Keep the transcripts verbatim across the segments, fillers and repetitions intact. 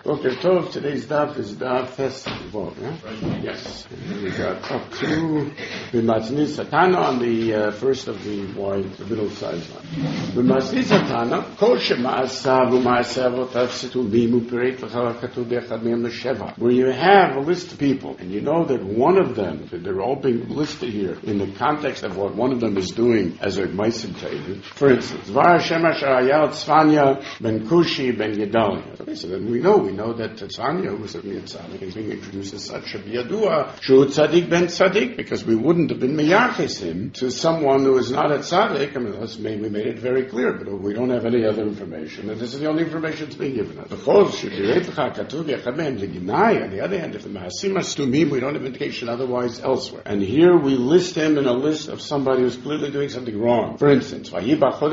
Okay, Tov, today's daf is daf festival, yeah? Yes. And we got up to B'Matzni Satana on the uh, first of the wide, the middle size line. B'Matzni Satana, Kol Shema'asav U'Ma'asav Otavsitu Bimu Pereit V'Chalakatu B'Echad Me'em L'Sheva, where you have a list of people, and you know that one of them, they're all being listed here in the context of what one of them is doing as a Meisim Teivid. For instance, Var Hashem Asher Hayal Tzvanya Ben Kushi Ben Gedalia. Okay, so then we know, we know that Tzvanya was certainly a tzaddik, is being introduced as such a biyadua, Shu Tzadik Ben Tzadik, because we wouldn't have been miyachis him to someone who is not a tzaddik. I mean, that's made, we made it very clear, but we don't have any other information, and this is the only information that's being given us. On the other hand, if the Mahasim Astumim, we don't have indication otherwise elsewhere. And here we list him in a list of somebody who's clearly doing something wrong. For instance, so here the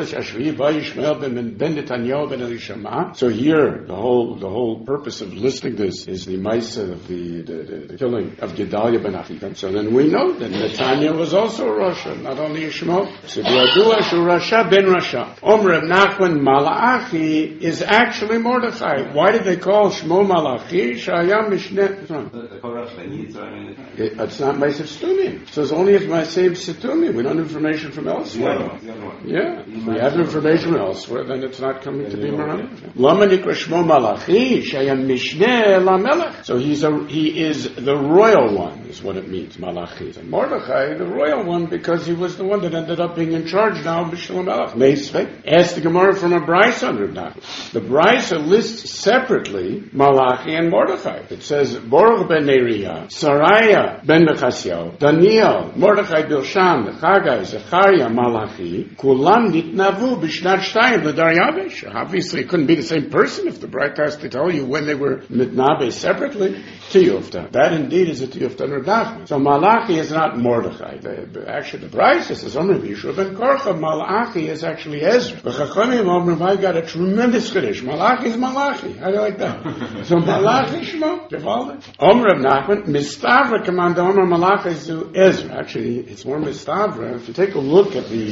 whole the whole purpose of listing this is the Maisa of the, the, the, the killing of Gedalia ben Achikam. So then we know that Netanya was also a Rasha, not only Ishmael. So B'Yadua Shu Rasha ben Rasha. Omer of Nachman Malachi is actually Mordechai. Why did they call Shmo Malachi? Shayam Mishneh. It's not Maisa Stumim. So it's only if Maisa Stumim. We don't have information from elsewhere. Yeah. If we have information from elsewhere, then it's not coming to be Maran. Lama Nikra Shmo Malachi, Shayam Mishneh Lamelech. So he's a, he is the royal one, is what it means, Malachi. And Mordechai, the royal one, because he was the one that ended up being in charge now of Bishlam Melech. Meisvei. Ask the Gemara from a Brisa under that. The Brisa lists separately Malachi and Mordechai. It says, Baruch ben Neriah, Saraya ben Mechasiel, Daniel, Mordechai Bilshan, Chagai, Zechariah, Malachi, Kulam Nitnavu Bishnat Shtayim, the Daryavish. Obviously, it couldn't be the same person if the Brite has to tell you when they were mitnabe separately. Tiyufta. That indeed is a Tiyufta Nerdachman. So Malachi is not Mordechai. The, actually, the Brisa says, Omer Yeshua ben Korcha, Malachi is actually Ezra. The Chachamim Omer, I got a tremendous Kiddush. Malachi is Malachi. How do you like that? So Malachi Shmo, Gevaldik. Omer of Nachman, Mistavra command Omer Malachi is to Ezra. Actually, it's more Mistavra. If you take a look at the...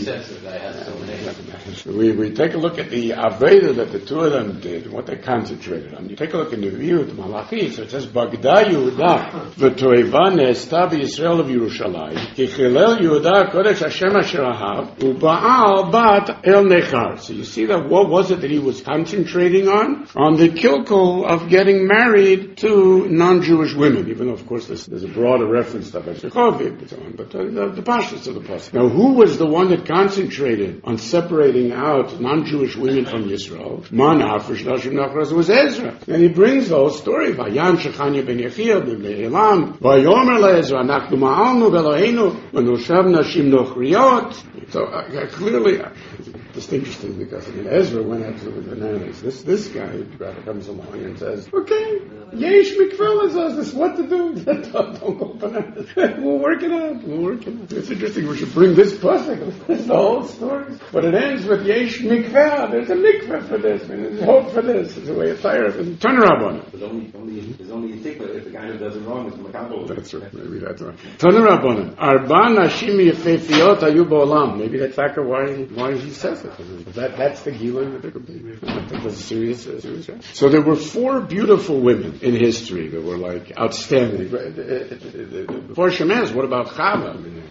We, we take a look at the Aveda that the two of them did, what they concentrated on. You take a look in the view of the Malachi, so it says, Bagda Yehuda, v'toiva ne'esta b'Yisrael of Yerushalayim, ki chilel Yehuda kodesh Hashem asher ahav, u'ba'al bat el nechar. So you see that, what was it that he was concentrating on? On the kilkul of getting married to non-Jewish women, even though, of course, there's, there's a broader reference to Aveshechoviv and so on, but uh, the, the pashtus of the pasuk. Now, who was the one that concentrated on separating out non-Jewish women from Yisrael? Man hafresh nashim nachras was Ezra. And he brings the whole story. Vayam shechanya ben Yechiel ben Le'elam. Vayomer le'Ezra, anachnu ma'alnu ve'loheinu, v'noshav nashim nochriot. So uh, clearly, uh, it's interesting because I mean, Ezra went absolutely bananas. This this guy comes along and says, okay, yesh mikveh says this, what to do? don't, don't go bananas. We'll work it out. We'll work it out. It's interesting. We should bring this pasuk. It's the whole story. But it ends with yesh mikveh. There's a mikveh for this. I mean, there's hope for this. It's a way of fire. Turn around on it. There's only, only, there's only a tickler if the guy who does it wrong is the makabel. That's right. Maybe that's right. Turn around on it. Arba nashim yefefiot ayu ba'olam. Maybe that's like why why he says it. That that's the Gila. I think that's serious. Uh, serious right? So there were four beautiful women in history that were like outstanding. Before Shemaz, what about Chava? I mean,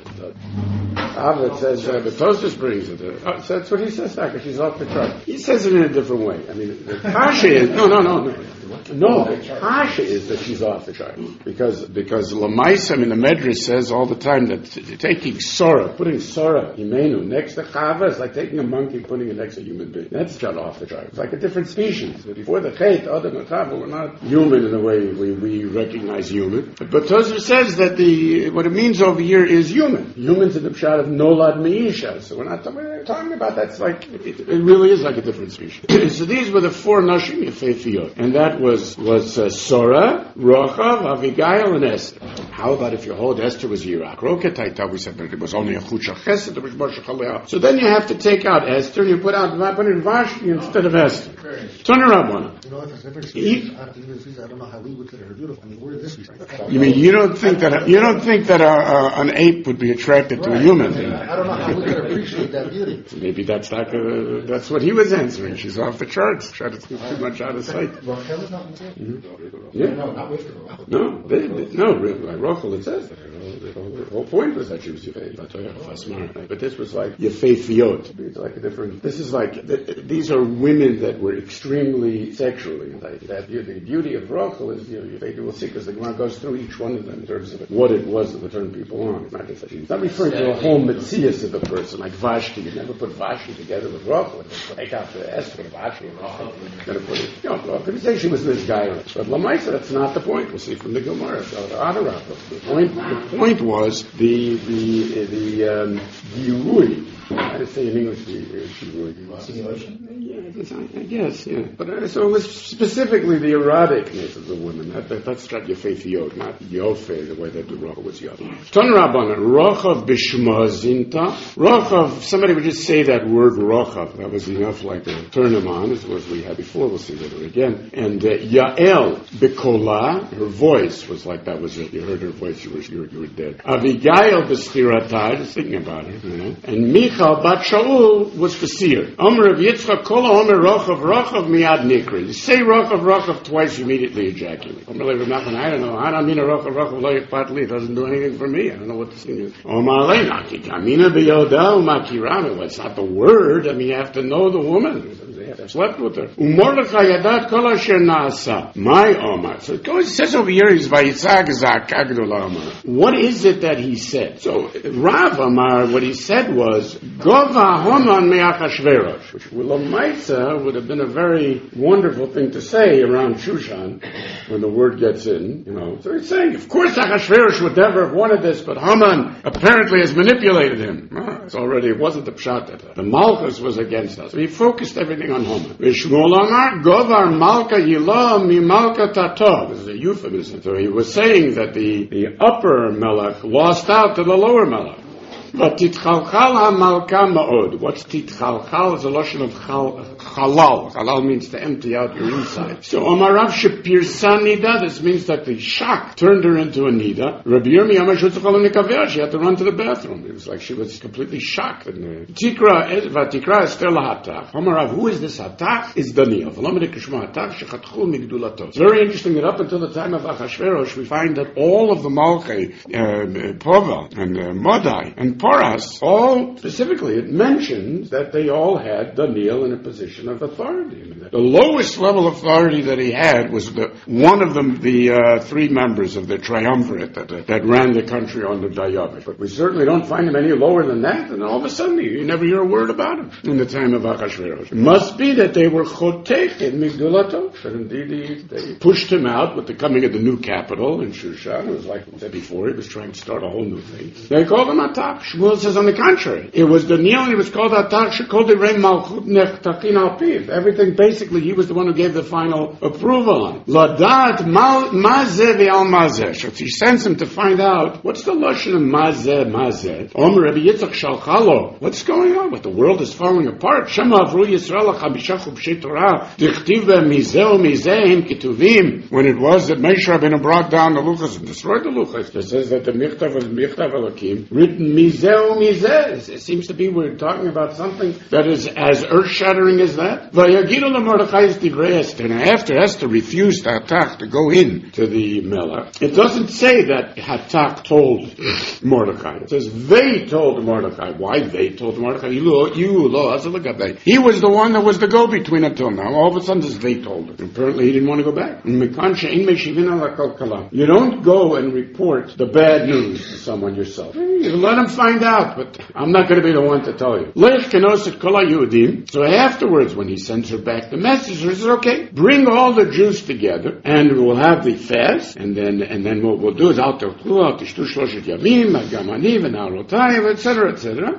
Chava, it says uh, the Tosfos brings it. Uh, so that's what he says. Because she's off the chart. He says it in a different way. I mean, the Kasha is no, no, no, no. No, the Kasha is that she's off the chart because because Lamaisa, I mean, the Medrash says all the time that t- taking Sora, putting Sora Imenu next to Chava is like taking a monkey, putting it next to a human being. That's shut off the chart. It's like a different species. Before the Chet, other than Chava, we're not human in the way we, we recognize human. But, but Tosfos says that the what it means over here is human. Humans in the pshat of Nolad Meisha. So we're not talking, we're talking about that's like it, it really is like a different species. So these were the four Nashim Yefefiot, and that was was uh, Sora, Rochav, Avigail, and Esther. How about if you hold Esther was Yirak? Roketaita, we said that it was only a Chucha Chesed, it was Moshe Chalea. So then you have to take out Esther, and you put out put in Vashti instead of Esther. Turn her up on You know, if there's never species, I don't know how we would consider her beautiful. I mean, where did this be? You mean you don't think that you don't think that a, a, an ape would be attracted to a human? I don't know how we could appreciate that beauty. Maybe that's like a, that's what he was answering. She's off the charts. Try to keep too much out of sight. Rachel is not with her? Mm-hmm. Yeah. No, not with her. No, they, they, no, like Rachel, it says that. The whole, the whole point was that she was Yefei. But this was like Yefei Fiot. It's like a different. This is like these are women that were extremely sexually like that. The beauty of Rachel is you know they do a sequence. The Gemara goes through each one of them in terms of what it was that would turn people on. It's not, just, it's not referring to a whole Metzias of the person like Vashti. You never put Vashti together with Rachel. Take out the Esther and Vashti and Rachel. Going to put it. You know, could say she was this guy, but Lamaisa, that's not the point. We'll see from the Gemara. So the Adarab. The point. The point was the the the um, Yirui. How to say in English the Yirui? Simulation. Yeah, I guess. Yeah, but uh, so it was specifically the eroticness of the women. That, that, that's not Yefei not Yofe, the way that the Rocha was Yod. Ton Rabbanan Rochav Bishma Zinta. Rochav. Somebody would just say that word Rochav. That was enough, like to turn them on, as was we had before. We'll see later again. And uh, Yael Bikola, her voice was like that was it. You heard her voice, you were you were, you were dead. Avigail B'Stiratai, just thinking about her, you know. And Michal Bat Shaul was Fasir. Omer of Yitzchak Kola Omer Rochav Rochav Miad Nikri. You say Rochav Rochav twice, you immediately ejaculate. Omer Lev Nachman, I don't know. I don't mean a Rochav Rochav Lo Yechpatli. It doesn't do anything for me. I don't know what this thing is. Omer Alei Nakikamina B'Yoda Umakirame. Well, it's not the word. I mean, you have to know the woman. They have slept with her. Umordechai Yadat Kol Asher Naasa. My Omar. So it goes, it says over here, he's Vayitzag Zakagdola Omar. What is it that he said? So Rav Amar, what he said was Gova Haman Me'achashverosh, which Lamaitza would have been a very wonderful thing to say around Shushan when the word gets in, you know. So he's saying, of course Achashverosh would never have wanted this, but Haman apparently has manipulated him. Ah, it's already, it wasn't the pshat that the Malchus was against us. So he focused everything on Haman. Vishmul Amar Govar Malka Yilah Mi Malka Tato. This is a euphemism. So he was saying that the, the upper Melech lost out to the lower Melech. But titchalchal ha-malka ma'od. What's titchalchal? Is a lotion of chal, halal. Halal means to empty out your inside. So Omarav shepirsa nida. This means that the shock turned her into a nida. Rabbi Yirmi Amar shutzachal nikaveh. She had to run to the bathroom. It was like she was completely shocked. Tikra v'tikra Esther lahatach. Omarav, who is this hatach? Is Daniel. V'lomede kishma hatach shechatchul migdulato. It's very interesting that up until the time of Achashverosh, we find that all of the Malchei, uh, Pova and uh, Modai and Poras, all specifically, it mentions that they all had Daniel in a position of authority. I mean, the lowest level of authority that he had was the one of them, the uh, three members of the triumvirate that uh, that ran the country under Dayavish. But we certainly don't find him any lower than that. And all of a sudden, you, you never hear a word about him in the time of Achashverosh. It must be that they were chotech in Migdulato. That indeed he, they pushed him out with the coming of the new capital in Shushan. It was like I said before, he was trying to start a whole new thing. They called him Atak. Shmuel says on the contrary. It was Daniel and he was called Atak Shekol Direi Malchut Nechtakin Al Piv. Everything basically he was the one who gave the final approval on. Ladat Mazeh Ve'al Mazeh. So she sends him to find out what's the lashon of Mazeh Mazeh. Omer Rabbi Yitzchak Shalchalo. What's going on? What the world is falling apart. Shema Avru Yisrael Chabisha Chubshei Torah Dichtiv Mizeh Mizeh Ketuvim. When it was that Moshe Rabbeinu brought down the Luchas and destroyed the Luchas, it says that the Michtav was Michtav Elokim written Mizeh Mizeh. It seems to be we're talking about something that is as earth-shattering as that. Vayagidu LaMordechai Divrei Esther. Now, after Esther refused Hatak to go in to the Melech, it doesn't say that Hatak told Mordechai. It says they told Mordechai. Why they told Mordechai? You lo, you lo, look at that. He was the one that was the go-between until now. All of a sudden, this they told him. Apparently, he didn't want to go back. You don't go and report the bad news to someone yourself. You let him find out, but I'm not going to be the one to tell you. So afterwards, when he sends her back the message, he says, okay, bring all the Jews together, and we'll have the fast, and then and then what we'll do is out Yamim, et cetera, et cetera.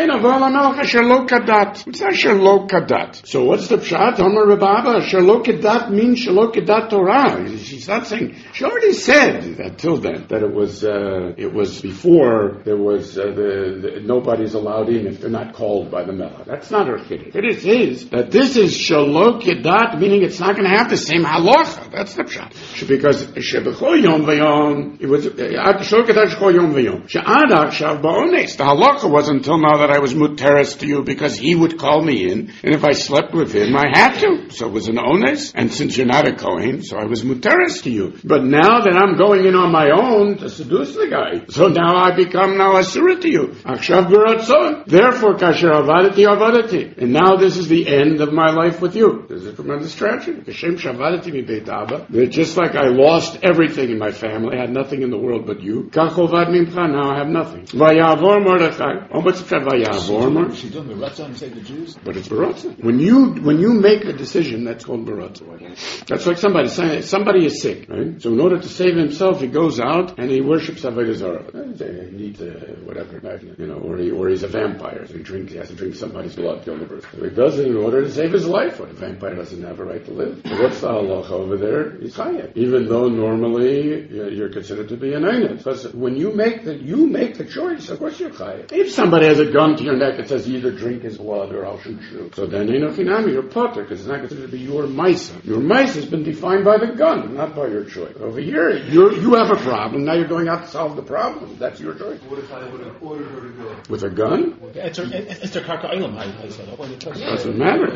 What's Asher Lo Kadat? So what's the pshat? Omer Rabba, Asher Lo Kadat means Shelo Kadat Torah. She's not saying, she already said until then that it was uh, it was before there was uh, the, the nobody's allowed in if they're not called by the melech. That's not her chiddush. Chiddush is that this is shelo kedat, meaning it's not going to have the same halacha. That's the pshat. Because shebechol yom v'yom, it was shelo kedat shebechol yom v'yom. She'ad akshav ba'ones. The halacha was until now that I was muteres to you because he would call me in, and if I slept with him, I had to. So it was an ones, and since you're not a kohen, so I was muteres to you. But now that I'm going in on my own to seduce the guy, so now I become now asura to you. Akshav b'ratzon. Therefore, kasher avadati avadati. And now this is the end of my life with you. This is a tremendous tragedy. Kashem shavadati mi beit abba. Just like I lost everything in my family, I had nothing in the world but you. Kach ovad mimcha. Now I have nothing. Vayavor Mordechai. Oh, what's the vayavor Mordechai? She's doing beratzon to save the Jews. But it's beratzon. When you when you make a decision, that's called beratzon. That's like somebody saying somebody is sick, right? So in order to save himself, he goes out and he worships Avodah Zarah. He needs uh, whatever, you know, or he or he's a vampire. So he drinks. He has to drink somebody's blood to kill the person. So he does it in order to save his life. But a vampire doesn't have a right to live. So what's the halacha over there? He's chayav, even though normally you're considered to be an einet. Because when you make the you make the choice, of course you're chayav. If somebody has a gun to your neck that says either drink his blood or I'll shoot you, so then ain't no finami, you're potter, because it's not considered to be your maisa. Your maisa has been defined by the gun, not by your choice. Over here, you you have a problem. Now you're going out to solve the problem. That's your choice. What if I would have ordered her to go? With a gun? It's her karka ilam. Doesn't matter.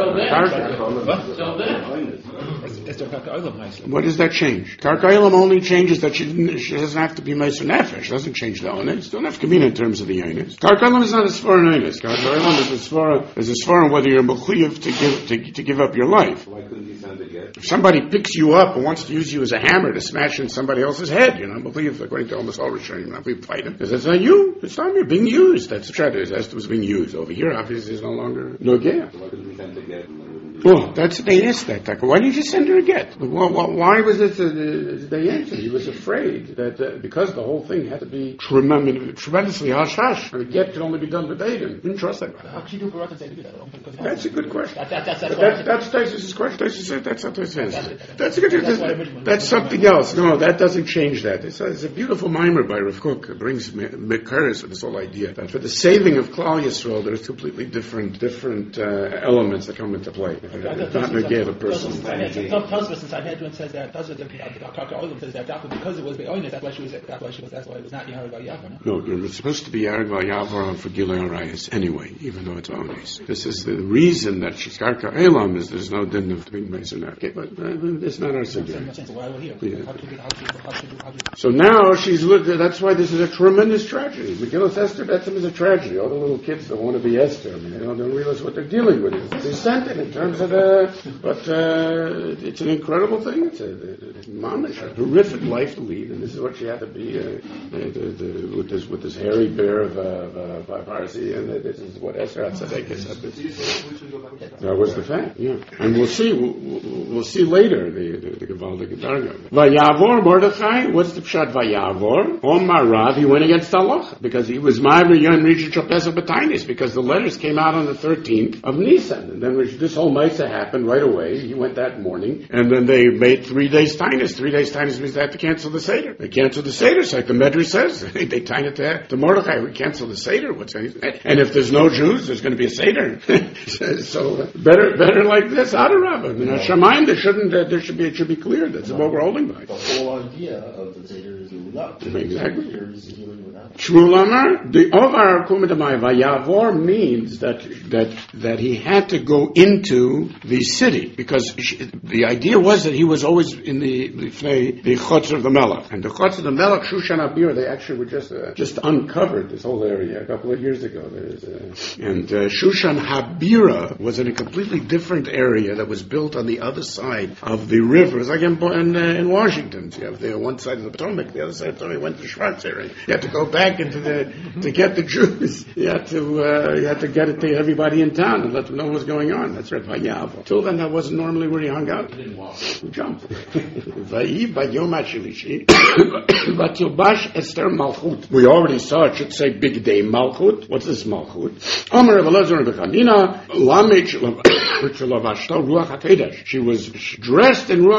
What does that change? Karka ilam only changes that she, she doesn't have to be meiser nefesh. Doesn't change the ones. Don't have to mean in terms of the ones. Karka ilam is not as far an ones. Karka ilam is as far as as far whether you're mechuyev to give to, to give up your life. Why couldn't he send a get? If somebody picks you up and wants to use you as a hammer to smash in somebody else's head, you're not believe according to almost all Rishonim, not believe fight him because it's not you. It's not you being used. That's the tragedy. As was being used over here, obviously, is no longer no get. Why couldn't he send a get? Well, that's they asked that. Like, why did you send her a get? Why, why was it? Uh, they answered. He was afraid that uh, because the whole thing had to be tremendous, tremendously hush hush, and a get could only be done with Aiden. Didn't trust that. How could you do beratzon to do that? That's a good question. That, that, that's that's that, that's Taisus's question. Taisus said that's not Taisus. That's a good. That's, that's something else. No, that doesn't change that. It's a, it's a beautiful mimer by Rav Kook. It brings Mekaris with this whole idea that for the saving of Klal Yisrael, there's completely different different uh, elements that come into play. It's not negate a person. Tosfos inside Hedron says that Tosfos says that because it was Be'onis, that's why she was. That's why she was. That's why it was not Yarag Vayavor. No, you're supposed to be Yarag Vayavor for Gilei Arayis anyway, even though it's Onis. This is the reason that she's Karka Elam is there's no din of being Meiser. Okay, but uh, it's not our subject. So now she's looked. That's why this is a tremendous tragedy. Megillah Esther Betzim is a tragedy. All the little kids that want to be Esther, I mean, they don't, don't realize what they're dealing with. It's descendant in terms of the. But uh, it's an incredible thing. It's a, a, a mamish, a horrific life to lead, and this is what she had to be uh, the, the, the, with this with this hairy bear of uh, uh, Parsi, and this is what Esther Hatzadek is. That was the fact. Yeah, and we'll see. We'll, we'll see later the the, the Gevaldik Darga. Vayavor Mordechai. What's the pshat? Vayavor Omar Rav. He went against Allah because he was Ma'aver Yom Rishon Shapesach B'Tainis because the letters came out on the thirteenth of Nisan, and then this whole Maisa happened right away. He went that morning, and then they made three days Tainis. Three days Tainis means they had to cancel the Seder. They canceled the Seder, it's like the Medrash says. they Tain it to, to Mordechai. We cancel the Seder. What's that? And if there's no Jews, there's going to be a Seder. so uh, better, better like this. Adarabah. I mean, yeah. Shamayim, there shouldn't. Uh, there should be. It should be clear. That's what we're holding by. The whole idea of the Seder is Lulav. Exactly. Exactly. Shmuel the Ovar Kumadamai Vayavor means that that that he had to go into the city because she, the idea was that he was always in the the, the Chutz of the Melech, and the Chutz of the Melech Shushan Abir. They actually were just uh, just uncovered this whole area a couple of years ago. Uh, and uh, Shushan Habira was in a completely different area that was built on the other side of the river. It's like in in, uh, in Washington. So you have the one side of the Potomac, the other side of the Potomac went to Schwartz area. You had to go back into the to get the Jews. You had to uh, you had to get it to everybody in town and let them know what was going on. That's right. Vayav. Till then, that wasn't normally where he hung out. He didn't walk. He jumped. Vayi bayom hashilishi. Vatilbash Esther Malchut. We already saw it should say Big Day Malchut. What's this Malchut? Amar Elazar Bechanina Lamech Ruach HaKodesh. She was dressed in Ruach HaKodesh.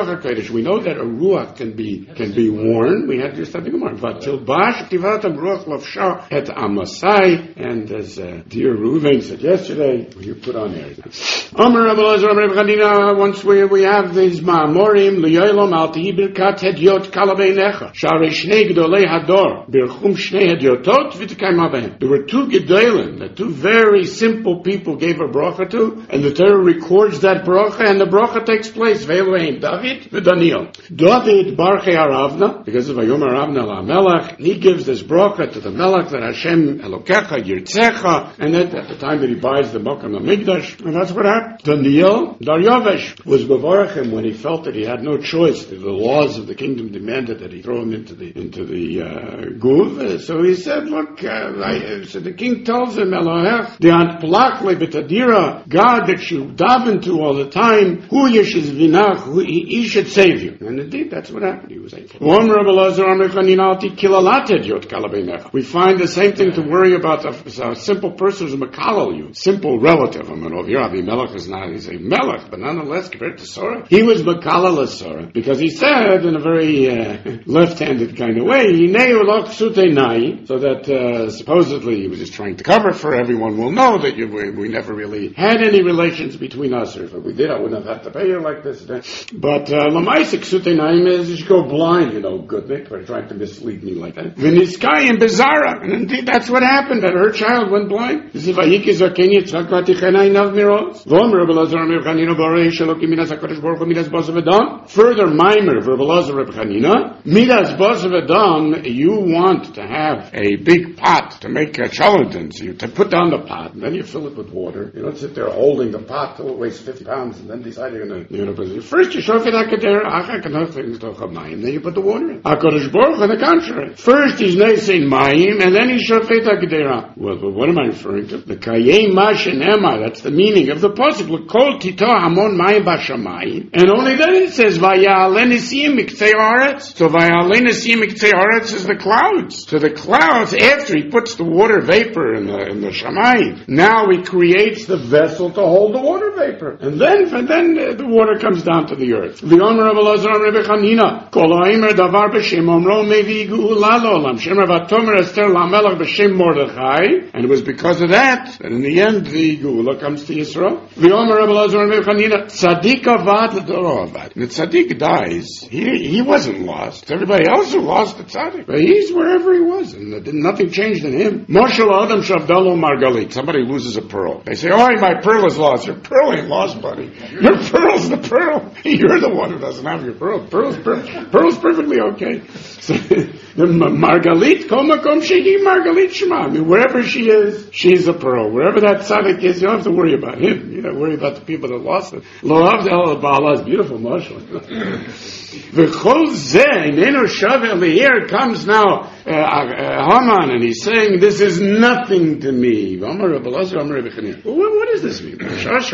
Medrash, we know that a ruach can be can be worn. We had just something more. But tilbash tivatam ruach lavsha et amasai, and as uh, dear Reuven said yesterday, you put on there. Amar Rabbi Elazar, Rabbi Chanina, once we we have these ma'amorim liyolam al tihi birkat hediot kalabei necha sharei shnei gedolei hador birchum shnei hediotot v'tikayma behem. There were two gedolim, the two very simple people gave a bracha to, and the Torah records that bracha, and the bracha takes place. Ve'eloheim David v'Daniel. David barchei Aravna, because of Vayomer Aravna la'melech, he gives this bracha to the melech that Hashem Elokecha yirtzecha, and then at the time that he buys the Mokum HaMikdash, and that's what happened. Daniel Daryavesh was Bavarachim when he felt that he had no choice. The laws of the kingdom demanded that he throw him into the into the uh, guv. So he said, "Look," uh, I, so the king tells him, "Elohech de'ant plakle b'tadira, God that you daven to all the time, hu yeshiz vinach, who he, he should save you." And indeed, that's what happened. He was saved. We find the same thing to worry about a, a simple person who's a makalal you, simple relative. I mean, over here, Abimelech is not, he's a melech, but nonetheless, compared to Sora, he was makalal as Sora, because he said in a very uh, left-handed kind of way, so that uh, supposedly he was just trying to cover for everyone will know that you, we, we never really had any relations between us, or if we did, I wouldn't have had to pay you like this. But Lamaisik Sutenaim is you should go blind, you know, good Nick, for trying to mislead me like that. Viniskai and Bizarra, and indeed that's what happened, that her child went blind. This is Vayiki Zakeni, Tzakvatichenai Nav Miros. Vomer Belazar Mevchanino Borei Sheloki Minas HaKadosh Baruch Hu Midas Bosav Edom. Further, Maimer, Verbelazar Mevchanina, Midas Bosav Edom, you want to have a big pot to make uh, charlatans, you to put down the pot, and then you fill it with water. You don't sit there holding the pot till it weighs fifty pounds, and then decide you're going to, you're going to, first you show it HaKader, Achak and things to Chamayim, then you put the water in. HaKadosh Baruch Hu, on the contrary. First he's Nesein Mayim, and then he's Shofet HaKader. Well, well, what am I referring to? The Kayei Mashen Ema, that's the meaning of the pasuk. L'kol tito hamon mayim b'shamayim, and only then it says Vaya'aleh Nisim Miktei Haaretz. So Vaya'aleh Nisim Miktei Haaretz is the clouds. So the clouds, after he puts the water vapor in the in the shamayim, now he creates the vessel to hold the water vapor, and then and then uh, the water comes down to the earth. V'yomer Rav Elazar Rebbe Chanina, Kol ha'omer davar b'shem omro mevi geula l'olam. Shem Rav Tomer Esther lamelech b'shem Mordechai, and it was because of that that in the end the geula comes to Yisrael. V'yomer Rav Elazar Rebbe Chanina, Tzadik avad l'doro avad. The Tzadik dies. He he wasn't lost. It's everybody else who lost the Tzadik, but he's wherever he was, and nothing changed in him. Moshel Adam Shavdalo Margalit. Somebody loses a pearl. They say, "Oh, my pearl is lost." Your pearl ain't lost, buddy. Your pearl's the pearl. You're the one who doesn't have your pearl. Pearl's, per- pearl's perfectly okay. So, the Margalit, Kol Makom Shehi Margalit Shema. I mean, wherever she is, she's a pearl. Wherever that tzaddik is, you don't have to worry about him. You don't worry about the people that lost it. Lo Avdel Ba'ala is beautiful, Moshe. V'chol zeh, inenu shavel, here comes now uh, uh, Haman, and he's saying, this is nothing to me. What, what does this mean? What's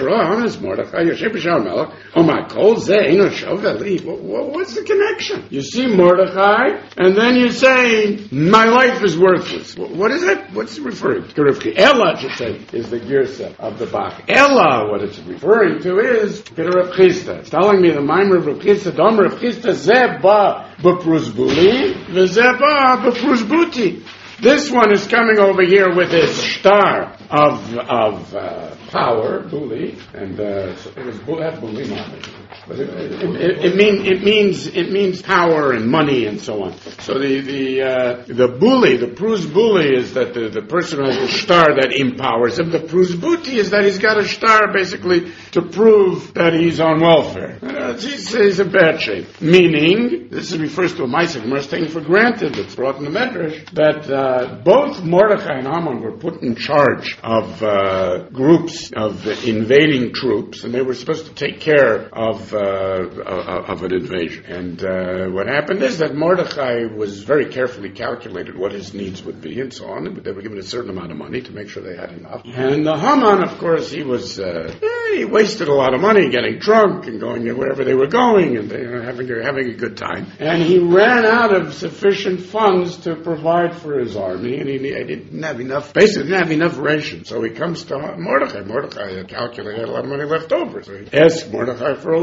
the connection? You see Mordechai, and then you say, my life is worthless. What is it? What's it referring to? Ella, should say, is the girsa of the Bach. Ella, what it's referring to is Rav Chisda. It's telling me the Maimer of Rav Chisda, Dom Rav Chisda, Zeba b'pruzbuli, v'zeba b'pruzbuti. This one is coming over here with his star of of uh, power, buli, and uh, it was that's buli, but it, it, it, it, mean, it means it means power and money and so on. So the the uh, the buli, the pruz buli, is that the, the person who has a star that empowers him. The pruz buti is that he's got a star basically to prove that he's on welfare. Uh, he's, he's in bad shape. Meaning, this refers to a ma'aseh we're taking for granted. It's brought in the Medrash that uh, both Mordechai and Haman were put in charge of uh, groups of invading troops, and they were supposed to take care of uh, of an invasion. And uh, what happened is that Mordechai was very carefully calculated what his needs would be and so on. They were given a certain amount of money to make sure they had enough. And the Haman, of course, he was uh, he wasted a lot of money getting drunk and going wherever they were going, and they were having having a good time. And he ran out of sufficient funds to provide for his army, and he, he didn't have enough. Basically, didn't have enough rations. So he comes to Mordechai. Mordechai had calculated a lot of money left over, so he asked Mordechai for a loan.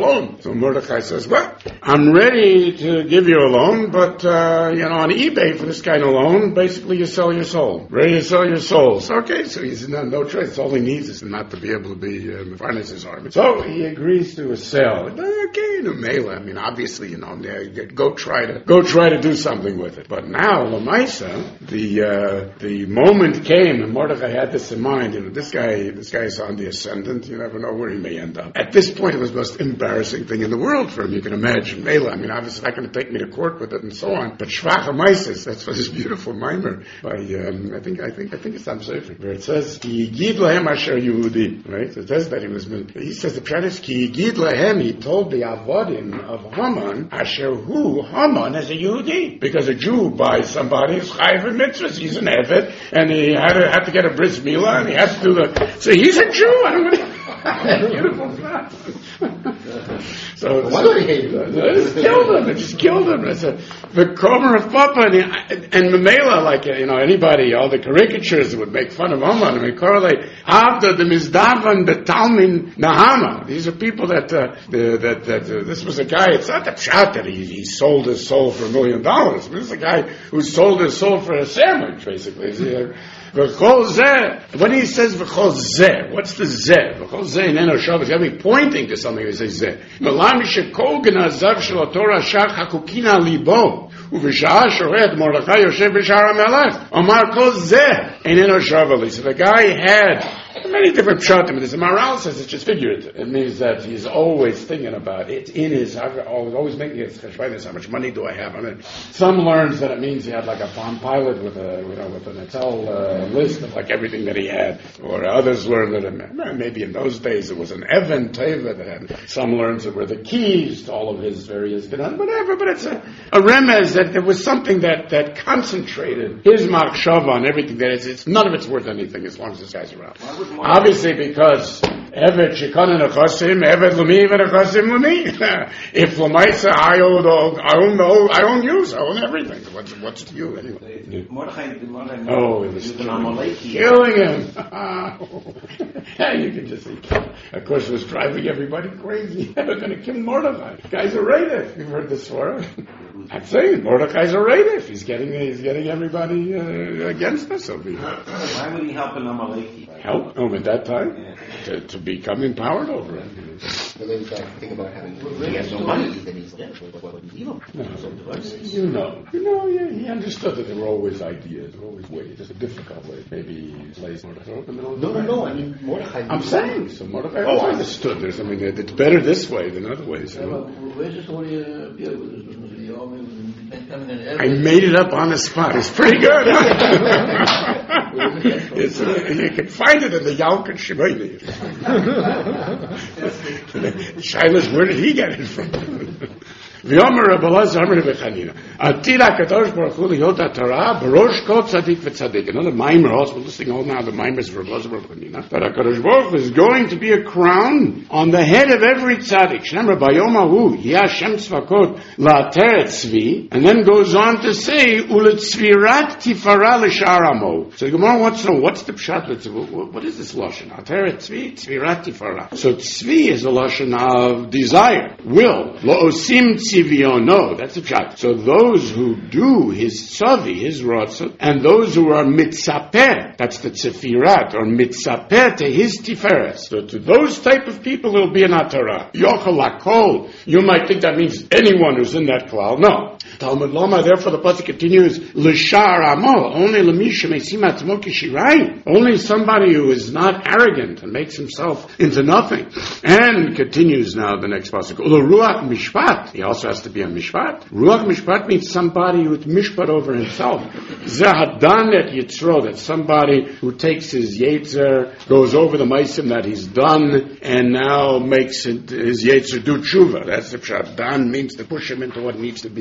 loan. So Mordechai says, well, I'm ready to give you a loan, but, uh, you know, on eBay for this kind of loan, basically you sell your soul. Ready to sell your soul. So, okay, so he's no, no choice. All he needs is not to be able to be, uh, finance his army. So he agrees to a sale. Okay, no mail. I mean, obviously, you know, go try to, go try to do something with it. But now, Lamaisa, the, uh, the moment came, and Mordechai had this in mind, you know, this guy, this guy is on the ascendant. You never know where he may end up. At this point, it was the most embarrassing thing in the world for him. You can imagine. Mela, I mean, obviously, not going to take me to court with it and so on. But Shvach HaMaisis, that's what this beautiful mimer by, um, I think, I think, I think it's Am Sefer, where it says, Ki yigid lahem asher Yehudi, right? It says that he was, he says the pshat is, Ki yigid lahem, he told the avodim of Haman, asher hu, Haman is a Yehudi. Because a Jew buys somebody, is chayiv in mitzvahs, he's an evet, and he had to, had to get a bris milah, and he has to do the, so he's a Jew, I don't know. Beautiful stuff. So, why do they hate him? They just killed him. They just killed him. It's a, the Komer of Papa and, and Mamela, like, you know, anybody, all the caricatures would make fun of Haman and we correlate Avda the Mizdavan Betalmin Nahama. These are people that, uh, the, that, that, uh, this was a guy, it's not the pshat that he, he sold his soul for a million dollars. This is a guy who sold his soul for a sandwich, basically. He, V'chol zeh. When he says v'chol zeh, what's the zeh? V'chol zeh in Eno Shav, he's got to be pointing to something when he says zeh. Melami shekol g'nazav shel Torah shach hakukina libo. Uv'sha'ah shored Mordechai yoshev b'shar HaMelech. Omar kol zeh in Eno Shav. So the guy had many different pshatim. The Maharal says it's just figurative. It means that he's always thinking about it. It's in his, always making his cheshbonus. How much money do I have? I mean, some learns that it means he had like a Palm Pilot with a, you know, with an Excel uh, list of like everything that he had. Or others learn that it, maybe in those days it was an Evan Teva that had. Some learns it were the keys to all of his various, whatever. But it's a, a remez that there was something that that concentrated his machshava on everything. That it's, it's none of it's worth anything as long as this guy's around. Obviously, because Evet Shikonin Achosim, Evet Lumi, Evet Achosim Lumi. If Lamaisa, I own all, I own the whole, I own you, I own everything. What's, what's to you anyway? Mordechai, Mordechai, oh, it was killing, killing him. Yeah, you can just see. Of course, it was driving everybody crazy. They're going to kill Mordechai. Guy's a Raidif. You've heard this before. I'm saying Mordechai's a Raidif. He's getting, he's getting everybody uh, against us over here. Why would he help an Amaleki? Help? Oh, at that time? Yeah. To, to become empowered over it. But then you think about having, he has no money, then he's there. What would you leave him? No, you know, you know, yeah, he understood that there were always ideas, there were always ways, just a difficult way. Maybe he plays Mordechai in the middle of the No, no, no, I mean, Mordechai. I'm saying, so Mordechai oh, understood. There's, I mean, it's better this way than other ways. You know? I made it up on the spot. It's pretty good. It's, uh, you can find it in the Yalkut Shemini. Shilas, where did he get it from? V'yomer Rabbi Elazar Amar Rabbi Chanina, Atira Kadosh Baruch Hu liyot HaTorah b'rosh kol tzadik v'tzadik. Another mimer also, we're listening all now the mimers of Rabbi Elazar Baruch Chanina, that HaKadosh Baruch Hu is going to be a crown on the head of every tzadik. Shemar Bayom Hahu Yeh Hashem Tzvakot la'ateret tzvi, and then goes on to say uletzvirat tifara l'shar amo. So the Gemara wants to know what's the pshat. What is this lashon? Ateret tzvi, tzvirat tifara. So tzvi is a lashon of desire, will. Lo osim no, that's a pshat. So those who do his tzavi, his ratzon, and those who are mitzaper, that's the tzefirat, or mitzaper to his tiferes. So to those type of people, it'll be an atara. Yochel lakol. You might think that means anyone who's in that klal. No. Talmud Loma, therefore the pasuk continues, l'shar amo, only l'misha mesim atzmo kishirai, only somebody who is not arrogant and makes himself into nothing. And continues now the next pasuk, l'ruach mishpat, he also has to be a mishpat. Ruach mishpat means somebody who's mishpat over himself. Zahadan et yitzro, that's somebody who takes his yetzer, goes over the maisim that he's done, and now makes it, his yetzer do tshuva. That's the pshat. Dan means to push him into what needs to be.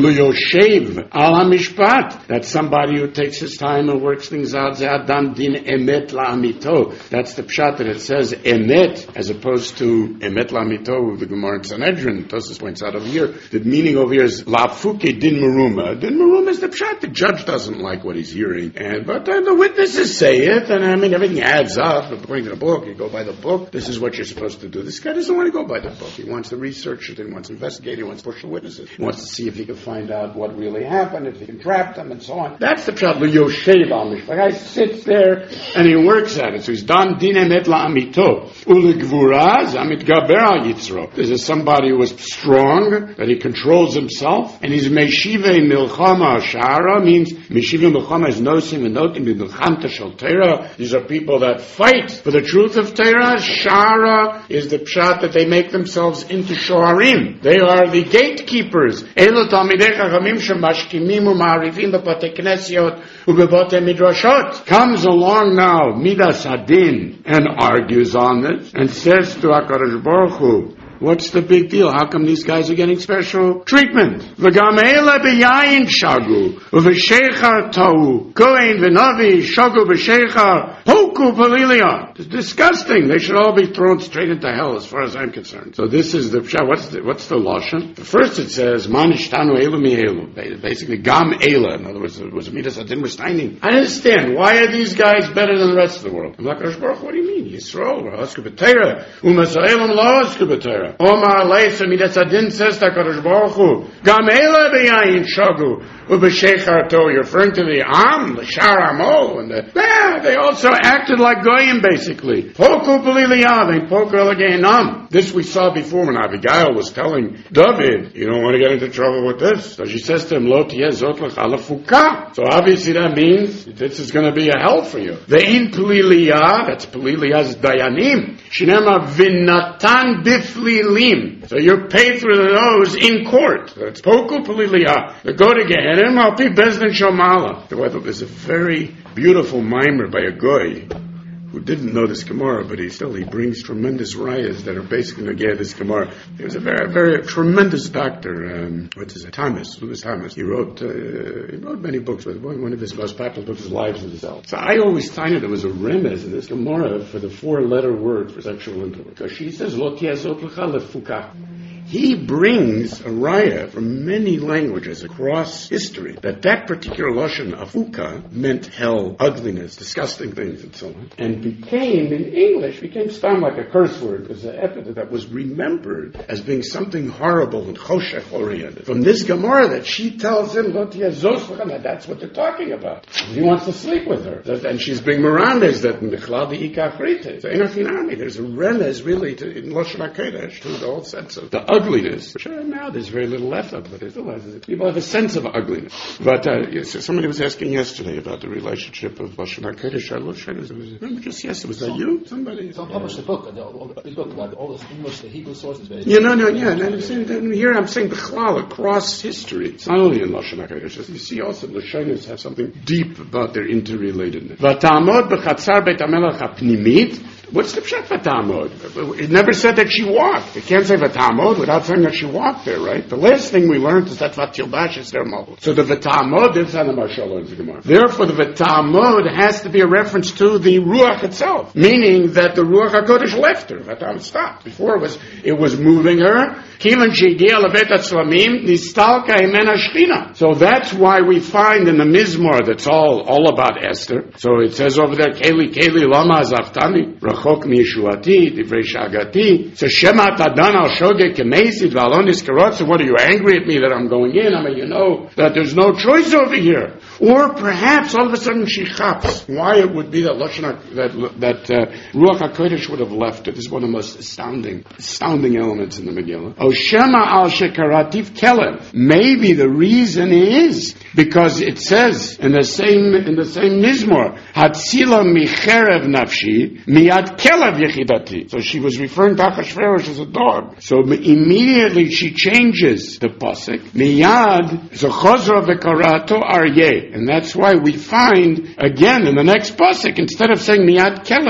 Luyoshev al hamishpat. That's somebody who takes his time and works things out. Ze'adam din emet la'amito. That's the pshat that it says emet as opposed to emet la'amito of the Gemara in Sanhedrin. Tosfos points out over here. The meaning over here is la'fuke din meruma. Din meruma is the pshat. The judge doesn't like what he's hearing, and but uh, the witnesses say it, and I mean everything adds up. According to the book, you go by the book. This is what you're supposed to do. This guy doesn't want to go by the book. He wants to research it. He wants to investigate. He wants to push the witnesses. He wants to see if he can find out what really happened, if he can trap them, and so on. That's the pshat. L'yoshev al mishpat. The guy sits there and he works at it. So he's done din emet la'amito. U'legvura zamit gaber al yitzro. This is somebody who was strong, that he controls himself, and he's meshive milchama shara, means meshive milchama is nosim and notim milchamta shel Torah. These are people that fight for the truth of Torah. Shara is the pshat that they make themselves into shoarim. They are the gatekeepers. Elo talmidei chachamim shemashkimim u'ma'arivim b'batei knesiot u'b'batei midrashot. Comes along now Midas Hadin and argues on this and says to HaKadosh Baruch Hu, what's the big deal? How come these guys are getting special treatment? V'gam eila b'yayin shagu, v'sheichar ta'u, kohen v'navi shagu b'sheichar, hoku palilia. It's disgusting. They should all be thrown straight into hell as far as I'm concerned. So this is the pshat. What's the, what's the lashon? First it says, man ishtanu elu mi elu. Basically, gam eila. In other words, it was midas adin mistaining. I understand. Why are these guys better than the rest of the world? I'm like, Baruch, what do you mean? Yisrael, v'hasku b'teira, u'masa'elam lo hasku b'teira. Omar Leisa Midas Adin says to HaKadosh Baruch Hu, Gam Eila B'yayin Shagu, U'b'sheichar To, you're referring to the Am, the Shar Amo, and the, yeah, they also acted like Goyim, basically. Poku P'liliyav, and Poku Elageinam. This we saw before when Abigail was telling David, you don't want to get into trouble with this. So she says to him, Lo tiyeh zot lecha lefuka. So obviously that means this is going to be a hell for you. Ve'in P'liliyav, that's P'liliyav's Dayanim. Shinema V'natan Biflilim. So you're paid through the nose in court. That's Poku P'liliyah. They go to Gehenim, Al Pi Bezdin Shomala. There's a very beautiful mimer by a goy who didn't know this Gemara, but he still, he brings tremendous rayas that are basically negay this Gemara. He was a very, very tremendous doctor. Um, what's his name? Thomas. Louis Thomas. He wrote, uh, he wrote many books, but one of his most popular books is Lives of the Self. So I always find it there was a remez in this Gemara for the four-letter word for sexual intercourse. Because she says, Lo tiyeh zot lecha lefuka. He brings a raya from many languages across history that that particular lashon afuka meant hell, ugliness, disgusting things, and so on, and became in English became stam like a curse word. It was an epithet that was remembered as being something horrible and choshech oriented. From this Gemara that she tells him, Lo tiyeh zot lecha, that's what they're talking about. He wants to sleep with her, and she's being mirandes that mechlal di'ikach rite. So enochinami, there's a remez really to, in lashon hakodesh to the whole sense of the ugliness, which uh, now there's very little left of, but there's still has, people have a sense of ugliness. But uh, yes, somebody was asking yesterday about the relationship of Lashon HaKodesh. Remember just yesterday, was that you? Somebody? Someone published a book, a big book about all those English, the Hebrew sources. Basically. Yeah, no, no, yeah. And I'm saying, here I'm saying B'chlal, across history. It's not only in Lashon HaKodesh. You see also Lashonos have something deep about their interrelatedness. V'tamod b'chatzar beit HaMelech ha'pnimit. What's the pshat v'tamod? It never said that she walked. It can't say v'tamod without saying that she walked there, right? The last thing we learned is that v'tilbash is their mobile. So the v'tamod is on the Marshal learns the Gemara. Therefore, the v'tamod has to be a reference to the ruach itself, meaning that the ruach hakodesh left her. V'tamod stopped. Before it was it was moving her. Kivan shegiya levet hatzlamim nistalka imena shchina. So that's why we find in the Mizmor that's all all about Esther. So it says over there, Keli Keli lama azaftani. Rachok mi Yeshuati, divrei shagati. So Shema tadan al shogeg kemeisid v'alonis karot. So what are you angry at me that I'm going in? I mean, you know that there's no choice over here. Or perhaps all of a sudden she chaps. Why it would be that Lashon that that uh, Ruach HaKodesh would have left it. This is one of the most astounding, astounding elements in the Megillah. O Shema al shekarativ kelev. Maybe the reason is because it says in the same in the same Mizmor, Hatzila micherev nafshi miyad kelev yechidati. So she was referring to Achashverosh as a dog. So immediately she changes the pasuk. Miyad zechozra v'karato aryeh. And that's why we find, again, in the next pasuk, instead of saying miyad kelev,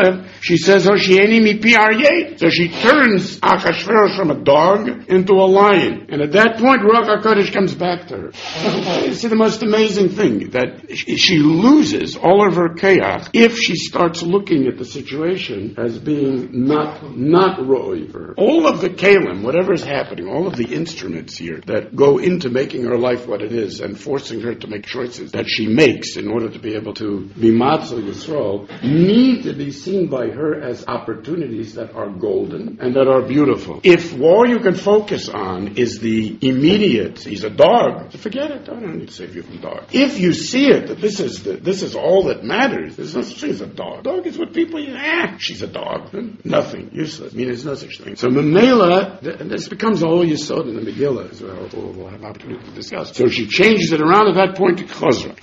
She says, Hoshieni mi pi aryeh. So she turns Achashverosh from a dog into a lion. And at that point, Ruach HaKodesh comes back to her. It's the most amazing thing, that she loses all of her chaos if she starts looking at the situation as being not, not ro'oi for her. All of the kalim, whatever is happening, all of the instruments here that go into making her life what it is and forcing her to make choices that she makes in order to be able to be Matzah Yisrael, need to be seen by her as opportunities that are golden and that are beautiful. If all you can focus on is the immediate, he's a dog, forget it, I don't need to save you from dog. If you see it, that this is the, this is all that matters, there's no such thing as a dog. Dog is what people, ah, she's a dog. Nothing, useless. I mean, there's no such thing. So Memela, this becomes all Yesod in the Megillah, as well. We'll, we'll have opportunity to discuss. So she changes it around at that point to Chosra.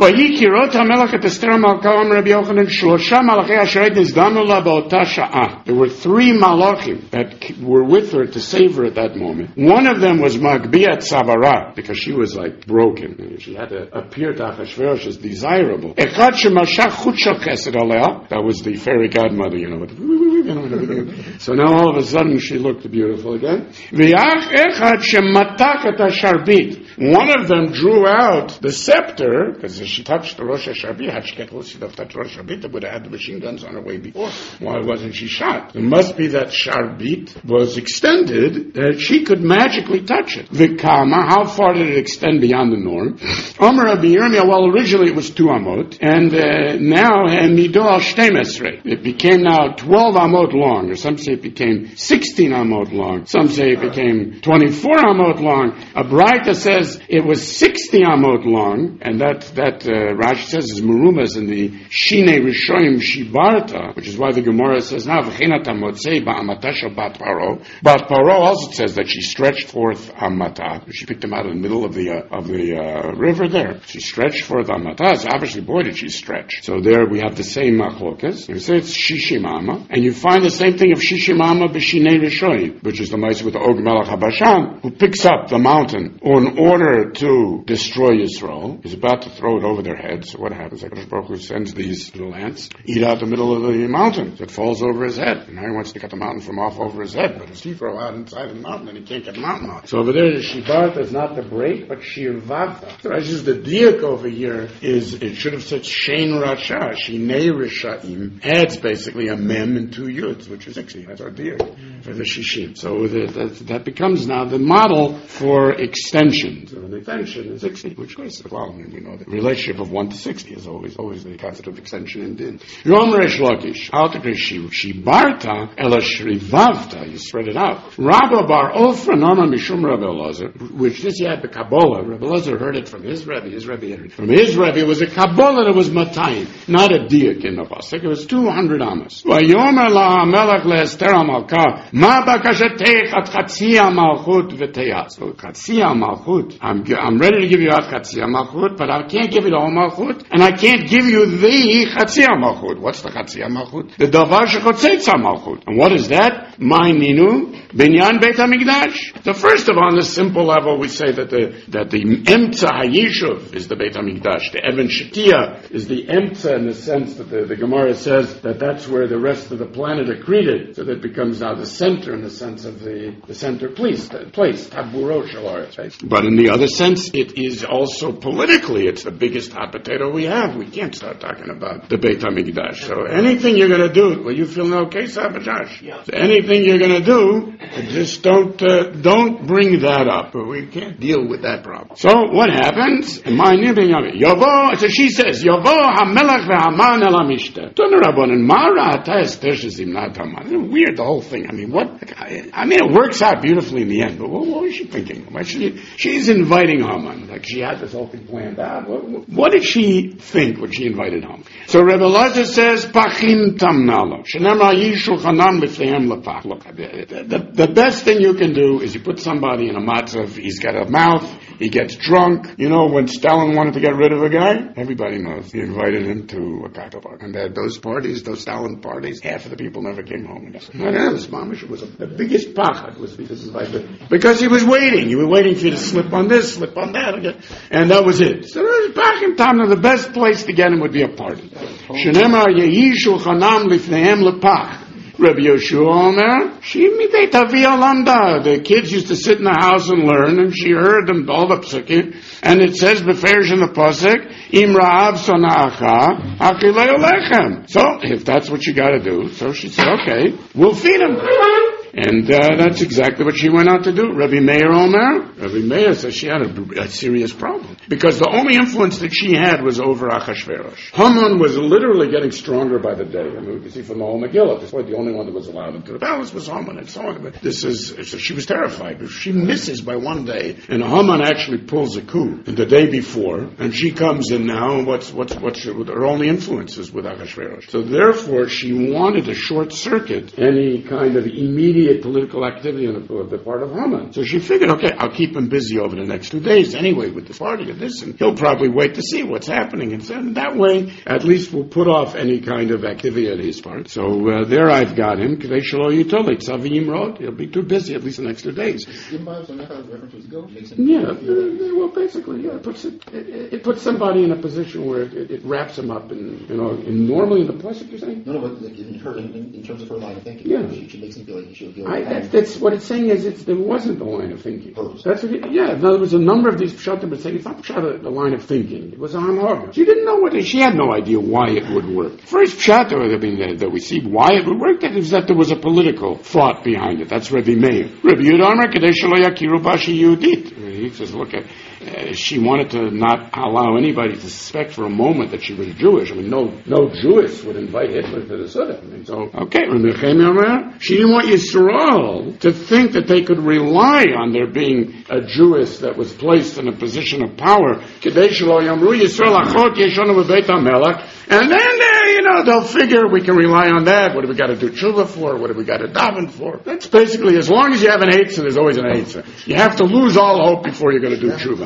There were three malachim that were with her to save her at that moment. One of them was Magbiat Savara, because she was like broken. She had to appear to Achashverosh as desirable. That was the fairy godmother, you know. So now all of a sudden she looked beautiful again. One of them drew out the scepter, because if she touched the Rosh HaSharbit, had she get she'd have touched Rosh HaSharbit, would have had the machine guns on her way before. Why wasn't she shot? It must be that Sharbit was extended, that she could magically touch it. The Kama, how far did it extend beyond the norm? Omer Rabbi Yirmiyah, well, originally it was two amot, and uh, now Mido al Shtemesre. It became now twelve amot long, or some say it became sixteen amot long. Some say it became twenty-four amot long. A Braita says it was sixty amot long, and that that uh, Rashi says is merumas in the Shine Rishoyim Shibarta, which is why the Gemara says now v'chinat amotzei ba'amata shel bat paro. Bat paro also says that she stretched forth amata. She picked him out in the middle of the uh, of the uh, river there. She stretched forth amata. So obviously, boy, did she stretch. So there we have the same machlokas. You say it's shishimama, and you find the same thing of shishimama b'shinei rishoyim, which is the mice with the Og Melech HaBashan, who picks up the mountain in order to destroy Yisrael. He's about to throw it over their heads. So what happens? HaKadosh Baruch Hu sends these little ants, eat out the middle of the mountain. So it falls over his head. And now he wants to cut the mountain from off over his head, but his teeth grow out inside of the mountain, and he can't get the mountain off. So over there, the Shibarta is not the break, but Shir Vavta. So that's just the diak over here is, it should have said Shein Rasha, Shinei Rishaim, adds basically a mem and two yuds, which is sixty. That's our diak for the Shishim. So the, that, that becomes now the model for extension. So an extension is sixty, which is, well, I mean, we know the relationship of one to sixty is always always the concept of extension in din. Yom Resh Lakish, Shibarta, Ela Shrivavta, you spread it out. Rabba Bar Ofra Norma Mishum Rabbi Elazar, which this he had the Kabbalah. Rabbi Elazar heard it from his Rebbe, his Rebbe heard it from his Rebbe. It was a Kabbalah that was Matayim, not a diak in the pasuk. It was two hundred amos. Vayomer la Melech le'Esther Malka, ma bakashatech at Chatzia Malchut v'Teyat. So Chatzia Malchut, I'm I'm ready to give you out Chatzia Malchut, but I can't give you the whole Malchut, and I can't give you the Chatzia Malchut. What's the Chatzia Malchut? The Davar Shechotzetza Malchut. And what is that? My Ninu Binyan Beit HaMikdash. So first of all, on the simple level, we say that the that the Emtza HaYishuv is the Beit HaMikdash. The Even Shetia is the Emtza in the sense that the, the Gemara says that that's where the rest of the planet accreted. So that becomes now the center in the sense of the, the center place, the place, Taburo Shalaris, right? But in the other sense, it is also politically, it's the biggest hot potato we have. We can't start talking about the Beit HaMikdash. So anything you're going to do, well, you feeling okay, Sabajash? Yeah. So anything you're going to do, just don't uh, don't bring that up. We can't deal with that problem. So what happens? Yovo, so she says, Yovo hamelach ve'haman el hamishta. Tonu rabbanan, ma ra'ata Esther shezimnat haman. Weird, the whole thing. I mean, what? I mean, it works out beautifully in the end, but what, what was she thinking? Why she, she's inviting Haman. Like, she had this whole thing planned out. What, what did she think when she invited Haman? So Rebbe Elazar says, Pachim tamnalo. Shenemra yishu chanam lefnehem lepach. Look, the, the, the best thing you can do is you put somebody in a matzav, he's got a mouth, he gets drunk. You know, when Stalin wanted to get rid of a guy, everybody knows. He invited him to a cocktail party. And at those parties, those Stalin parties, half of the people never came home. And this mamish was a, the biggest pachad was because of like the, because he was waiting. He was waiting for you to slip on this, slip on that, again. And that was it. So Pachim Tamna, the best place to get him would be a party. Shenemar yeyishu chanam lifnehem lepach. Rabbi Yoshua Omer, she midei tavi alanda. The kids used to sit in the house and learn, and she heard them all the psukim, and it says beferish in the pasuk, im ra'av sona'acha, achilei olechem. So, if that's what you gotta do, so she said, okay, we'll feed him. And uh, that's exactly what she went out to do. Rabbi Meir Omer, Rabbi Meir says she had a, a serious problem. Because the only influence that she had was over Achashverosh. Haman was literally getting stronger by the day. I mean, we can see from the whole Megillah, this point the only one that was allowed into the palace was Haman and so on. But this is, so she was terrified. She misses by one day, and Haman actually pulls a coup the day before, and she comes in now, and what's, what's, what's her only influence is with Achashverosh. So therefore, she wanted to short circuit any kind of immediate political activity on the, the part of Haman. So she figured, okay, I'll keep him busy over the next two days anyway with this party and this, and he'll probably wait to see what's happening. And so that way, at least we'll put off any kind of activity on his part. So uh, there I've got him. He'll be too busy at least the next two days. Yeah, uh, well, basically, yeah, it puts, it, it, it puts somebody in a position where it, it, it wraps him up, and you know, in normally in the pasuk you're saying? No, no, but like in her, in, in terms of her line of thinking, yeah. she, she makes him feel like he should feel. I, that, that's what it's saying is it's, there wasn't a line of thinking. Purpose. That's what it, yeah. There was a number of these pshatim, but saying it's not pshat a line of thinking. It was a hamorga. She didn't know what it, she had no idea why it would work. First pshat, I mean, that, that we see why it would work, that is that there was a political thought behind it. That's Rabbi Meir. Rabbi Yudah Kadesh Lo Yakiru Bashi Yehudit. He says, look at. Uh, she wanted to not allow anybody to suspect for a moment that she was Jewish. I mean, no, no Jewish would invite Hitler to the Suda. I mean, so okay, she didn't want Yisrael to think that they could rely on there being a Jewess that was placed in a position of power. And then, uh, you know, they'll figure we can rely on that. What do we got to do tshuva for? What do we got to daven for? That's basically, as long as you have an eitzah, there's always an eitzah. You have to lose all hope before you're going to do tshuva.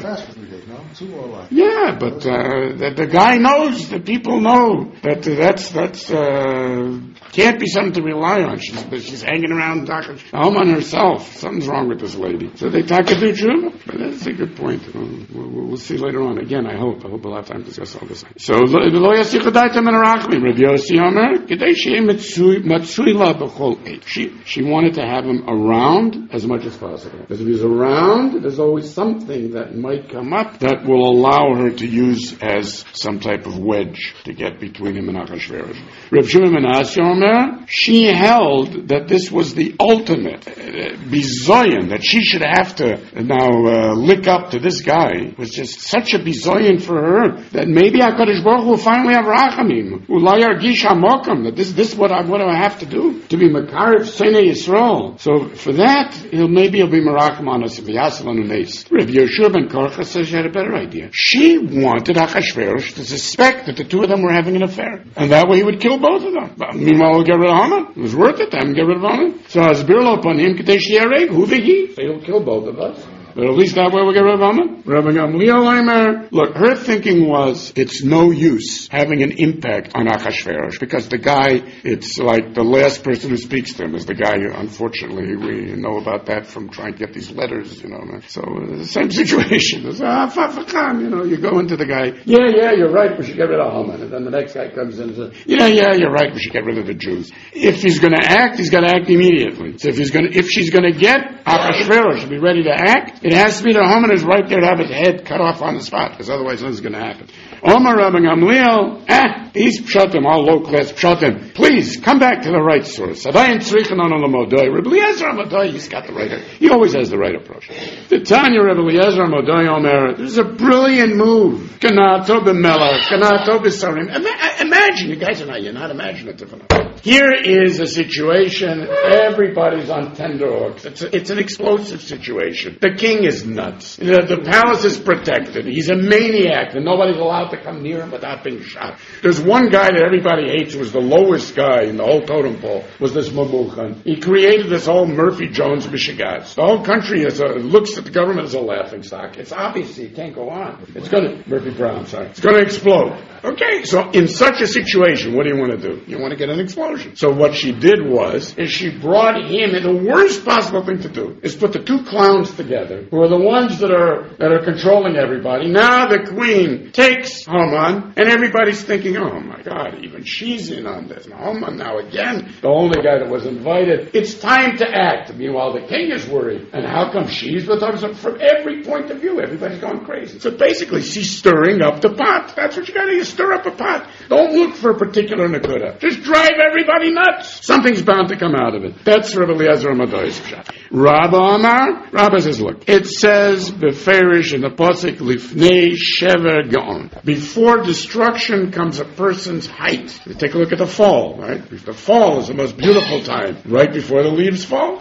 Yeah, but uh, the, the guy knows, the people know that uh, that's that's uh, can't be something to rely on. She's she's hanging around talking home on herself. Something's wrong with this lady. So they talk to do tshuva. But that's a good point. We'll, we'll, we'll see later on. Again, I hope. I hope we'll have time to discuss all this. So lo yasichadaitem and arachlim. Rabbi Yossi Omer kedei shei matzui la b'chol eit. She she wanted to have him around as much as possible. Because if he's around, there's always something that might come up that will allow her to use as some type of wedge to get between him and Achashverosh. Reb Shimon ben Asi Omer, she held that this was the ultimate uh, bizoyan, that she should have to now uh, lick up to this guy. It was just such a bizoyan for her that maybe HaKadosh Baruch Hu will finally have rachamim. Ulay yargish hamokam, that this this what I what do I have to do to be makarev Seinei Yisrael. So for that, he'll maybe he'll be merachim on us if he has to neis. Reb Yoshua ben Korcha says she had a better idea. She wanted Achashverosh to suspect that the two of them were having an affair. And that way he would kill both of them. But meanwhile, we'll get rid of Haman. It was worth it to have him get rid of Haman. So, Asbir lo panim kadesh yareg, hu v'hi. So he'll kill both of us. But at least that way we'll get rid of Haman. Rabbi Gamliel Omer, look, her thinking was, it's no use having an impact on Achashverosh, because the guy, it's like the last person who speaks to him is the guy, unfortunately, we know about that from trying to get these letters, you know. So, uh, the same situation. It's, ah, fa-fa-kam, you know, you go into the guy, yeah, yeah, you're right, we should get rid of Haman. And then the next guy comes in and says, yeah, yeah, you're right, we should get rid of the Jews. If he's going to act, he's got to act immediately. So if he's going to, if she's going to get Achashverosh to be ready to act, it has to be that Haman is right there to have his head cut off on the spot, because otherwise nothing's going to happen. Omar Rabbi Gamliel, ah, these pshatim, all low-class pshatim, please, come back to the right source. Adayin tzrichen on Olamodoi. Rabbi Eliezer Amadoi, he's got the right, he always has the right approach. The Tanya Rabbi Eliezer Amadoi Omer, this is a brilliant move. Kanato b'melach, kanato b'sarim. Imagine, you guys are not, you're not imaginative enough. Here is a situation, everybody's on tenterhooks. It's, a, it's an explosive situation. The king is nuts. The, the palace is protected. He's a maniac, and nobody's allowed to come near him without being shot. There's one guy that everybody hates, who was the lowest guy in the whole totem pole, was this Mamuchan. He created this whole Murphy Jones Mishigas. The whole country is a, looks at the government as a laughing stock. It's obviously, it can't go on. It's going to, Murphy Brown, sorry. It's going to explode. Okay, so in such a situation, what do you want to do? You want to get an explosion. explosion. So what she did was, is she brought him, and the worst possible thing to do is put the two clowns together, who are the ones that are that are controlling everybody. Now the queen takes Haman, and everybody's thinking, oh my God, even she's in on this. And Haman now again, the only guy that was invited. It's time to act. Meanwhile, the king is worried. And how come she's with us? From every point of view, everybody's going crazy. So basically, she's stirring up the pot. That's what you got to do. You stir up a pot. Don't look for a particular nakuda. Just drive everybody nuts. Something's bound to come out of it. That's Rabbi Eliezer Amadoi's pshat. Rabbi Amar, Rabbi says, look, it says, Beferish in the Pasuk, Lifnei Shever Gaon. Before destruction comes a person's height. You take a look at the fall, right? The fall is the most beautiful time, right before the leaves fall.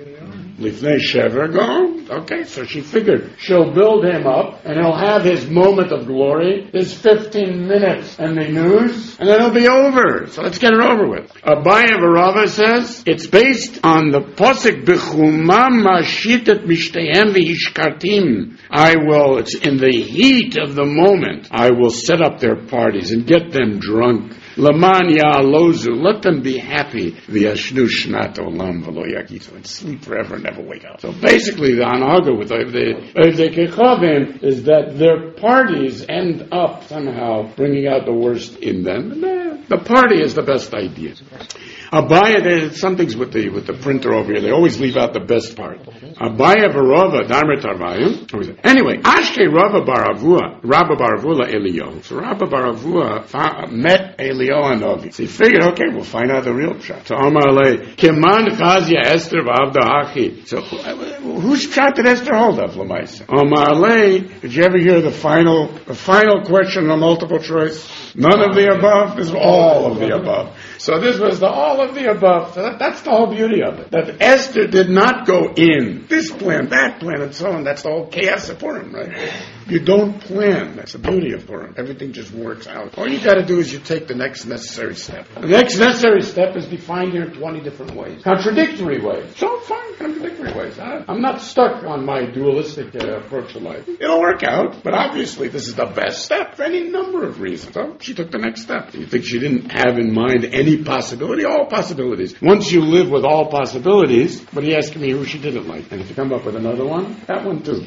Lifnei Shever Gaon. Okay, so she figured she'll build him up, and he'll have his moment of glory, his fifteen minutes in the news, and then it'll be over. So let's get it over with. Abaye Barava says, it's based on the Pasuk, B'chumam mashitet mishtehem v'hishkartim. I will, it's in the heat of the moment, I will set up their parties and get them drunk. Laman ya'alozu, let them be happy. V'yashnu shnat olam v'lo yakisu, and sleep forever and never wake up. So basically, the anhaga with the kechavim is that their parties end up somehow bringing out the worst in them. And the party is the best idea. Abaya, there's some things with the with the printer over here. They always leave out the best part. Abaya Barava Darmer Tarvayim. Anyway, Ashke Rabba Baravua, Rabba Baravula Eliyahu. So Rabba Baravua met Eliyahu Hanavi. So he figured, okay, we'll find out the real pshat. So Amar Alei, Keman Chazia Esther Vavda Hachi. So whose pshat did Esther hold of, Lamaisa? Amar Alei, did you ever hear the final the final question on multiple choice? None of the above. This is all of the above. So this was the all of the above. So that, that's the whole beauty of it. That Esther did not go in this plan, that plan, and so on. That's the whole chaos of Purim, right? You don't plan. That's the beauty of Purim. Everything just works out. All you got to do is you take the next necessary step. The next necessary step is defined here in twenty different ways, contradictory ways. So fine, contradictory ways. I, I'm not stuck on my dualistic uh, approach to life. It'll work out, but obviously this is the best step for any number of reasons. So she took the next step. You think she didn't have in mind any possibility? All possibilities. Once you live with all possibilities, but he asked me who she didn't like. And if you come up with another one, that one too.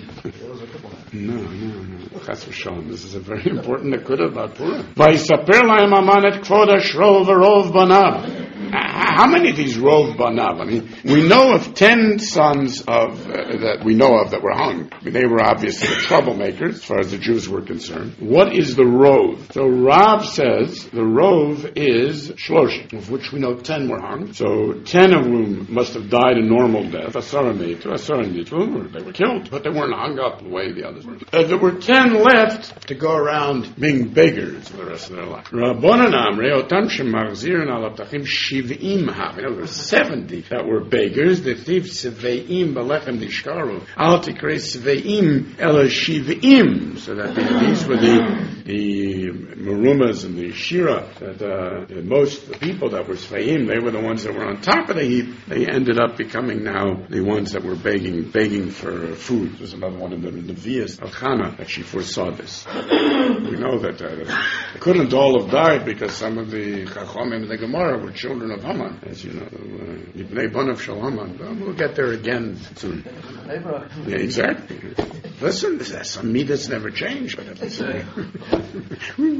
No, no, no. Chas v'shalom. This is a very important nekuda about Purim. Vaysaper lahem Haman et kvod Ashro v'rov banav. How many of these rov banav? I mean, we know of ten sons of uh, that we know of that were hung. I mean, they were obviously the troublemakers as far as the Jews were concerned. What is the rov? So Rav says the rov is shlosh, of which we know ten were hung. So ten of whom must have died a normal death. Asara meitu, asara nitu. They were killed, but they weren't hung up the way the others were. Uh, there were ten left to go around being beggars for the rest of their life. Rabbanan amrei otam shemachzirin al aptachim shiv'im hav. In other words, seventy that were beggars. The thief seveim balechem dishkaru. Al tikrei seveim ela shiv'im. So that these were the the merumas and the shira. That uh, the most the people that were seveim, they were the ones that were on top of the heap. They ended up becoming now the ones that were begging begging for food. There's another one in the Nevi'as of Chana that she foresaw this. We know that uh, they couldn't all have died because some of the Chachomim and the Gemara were children of Haman, as you know. Yibnei Banav Shel Haman. We'll get there again soon. Yeah, exactly. Listen, that's some me that's never changed. But it's, uh, you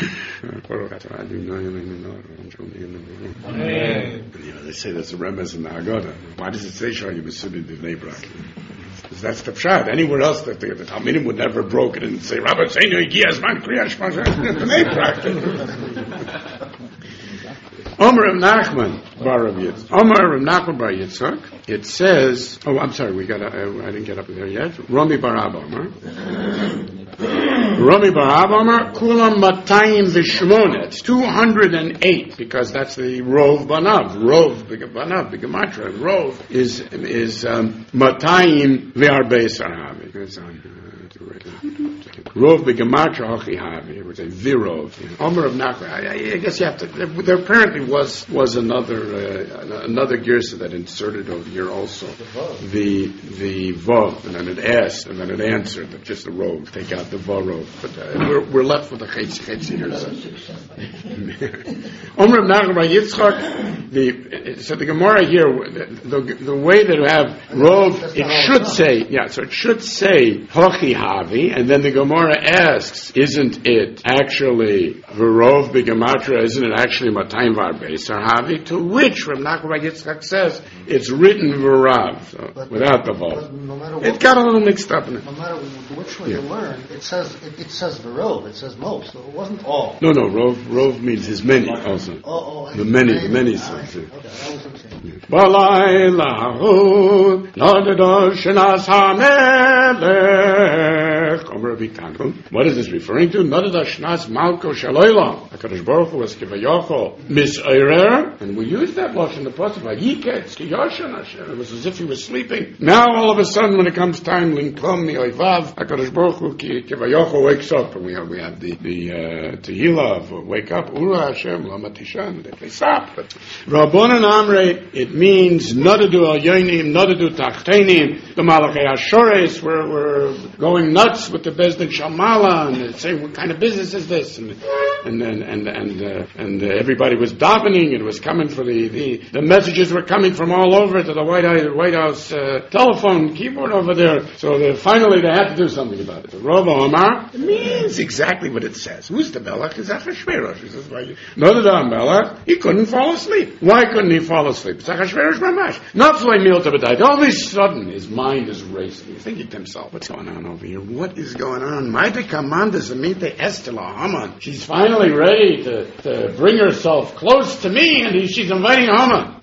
know, they say there's a remez in the Haggadah. Why does it say Shal Yibesubid B'nei Brak? Because that's the pshat. Anywhere else, that the, the Talmidim would never have broken it and say, Rabbi Tzenu Igi Azman Kriya Shma B'nei Brak. Omer of Nachman Bar of Yitzchak. Omer of Nachman Bar Yitzchak. It says, oh, I'm sorry, we got. Uh, I didn't get up there yet. Rami Bar Abba Omer. Rami Bar Abba Omer. Kulam Matayim V'Shmona. It's two hundred and eight because that's the Rov Banav. Rov Banav. The Gematra. Rov is is um, Matayim V'Arbei Sarhavi. It's on. Uh, Rov begematra hochi havi. It was a virov. Omer of Nachman. I, I guess you have to. There, there apparently was was another uh, another girsa that inserted over here also. The the vav, and then it asked, and then it answered. Just the rov. Take out the varov. But uh, we're we're left with the chetzi chetzi girsa. Omer of Nachman by Yitzchak. The so the Gemara here, the, the the way that we have rov, it should say yeah. So it should say hochi havi, and then the Gemara asks, isn't it actually Verov Bigamatra, isn't it actually Matayim Var Beisar Havi? To which Rav Nachman Yitzchak says it's written Verav, so but, without the Vav. No matter what, it got a little mixed up in it. No matter which way yeah. you learn, it says it, it says Verov, it says most, so it wasn't all. No, no, Rov, Rov means his many also. Oh, oh, the many, the many ah, things. okay, that was what I'm saying. Balai lahu nadado shenas hamelech. What is this referring to? Nadada shnas malko shaloila. HaKadosh Baruch Hu was kivayochol misayrer, and we use that lashon in the pasuk vayiketz kiyoshan Hashem. It was as if he was sleeping. Now all of a sudden, when it comes time linkom mi'oivav, HaKadosh Baruch Hu kivayochol wakes up, and we have we have the the uh, tehillah of wake up Ura Hashem lama tishan. They stop. But Rabbanan Amrei, it means nadadu al yonim, nadadu tachtenim. The Malachei Ashores were were going nuts with the Bezdin Shamala and saying, what kind of business is this? And and and and and, uh, and uh, everybody was davening. It was coming for the, the the messages were coming from all over to the White House, White House uh, telephone keyboard over there. So they, finally they had to do something about it. The Rov Omar, it means exactly what it says. Who's the Melech? Is Achashverosh. He says, well, no, the Melech, he couldn't fall asleep. Why couldn't he fall asleep? It's Achashverosh Mamash. Not Flay Milta B'dai. All of a sudden, his mind is racing. He's thinking to himself, what's going on over here? What is going on? Maite Kamanda Zamite Estela Haman. She's finally ready to, to bring herself close to me, and he, she's inviting Haman.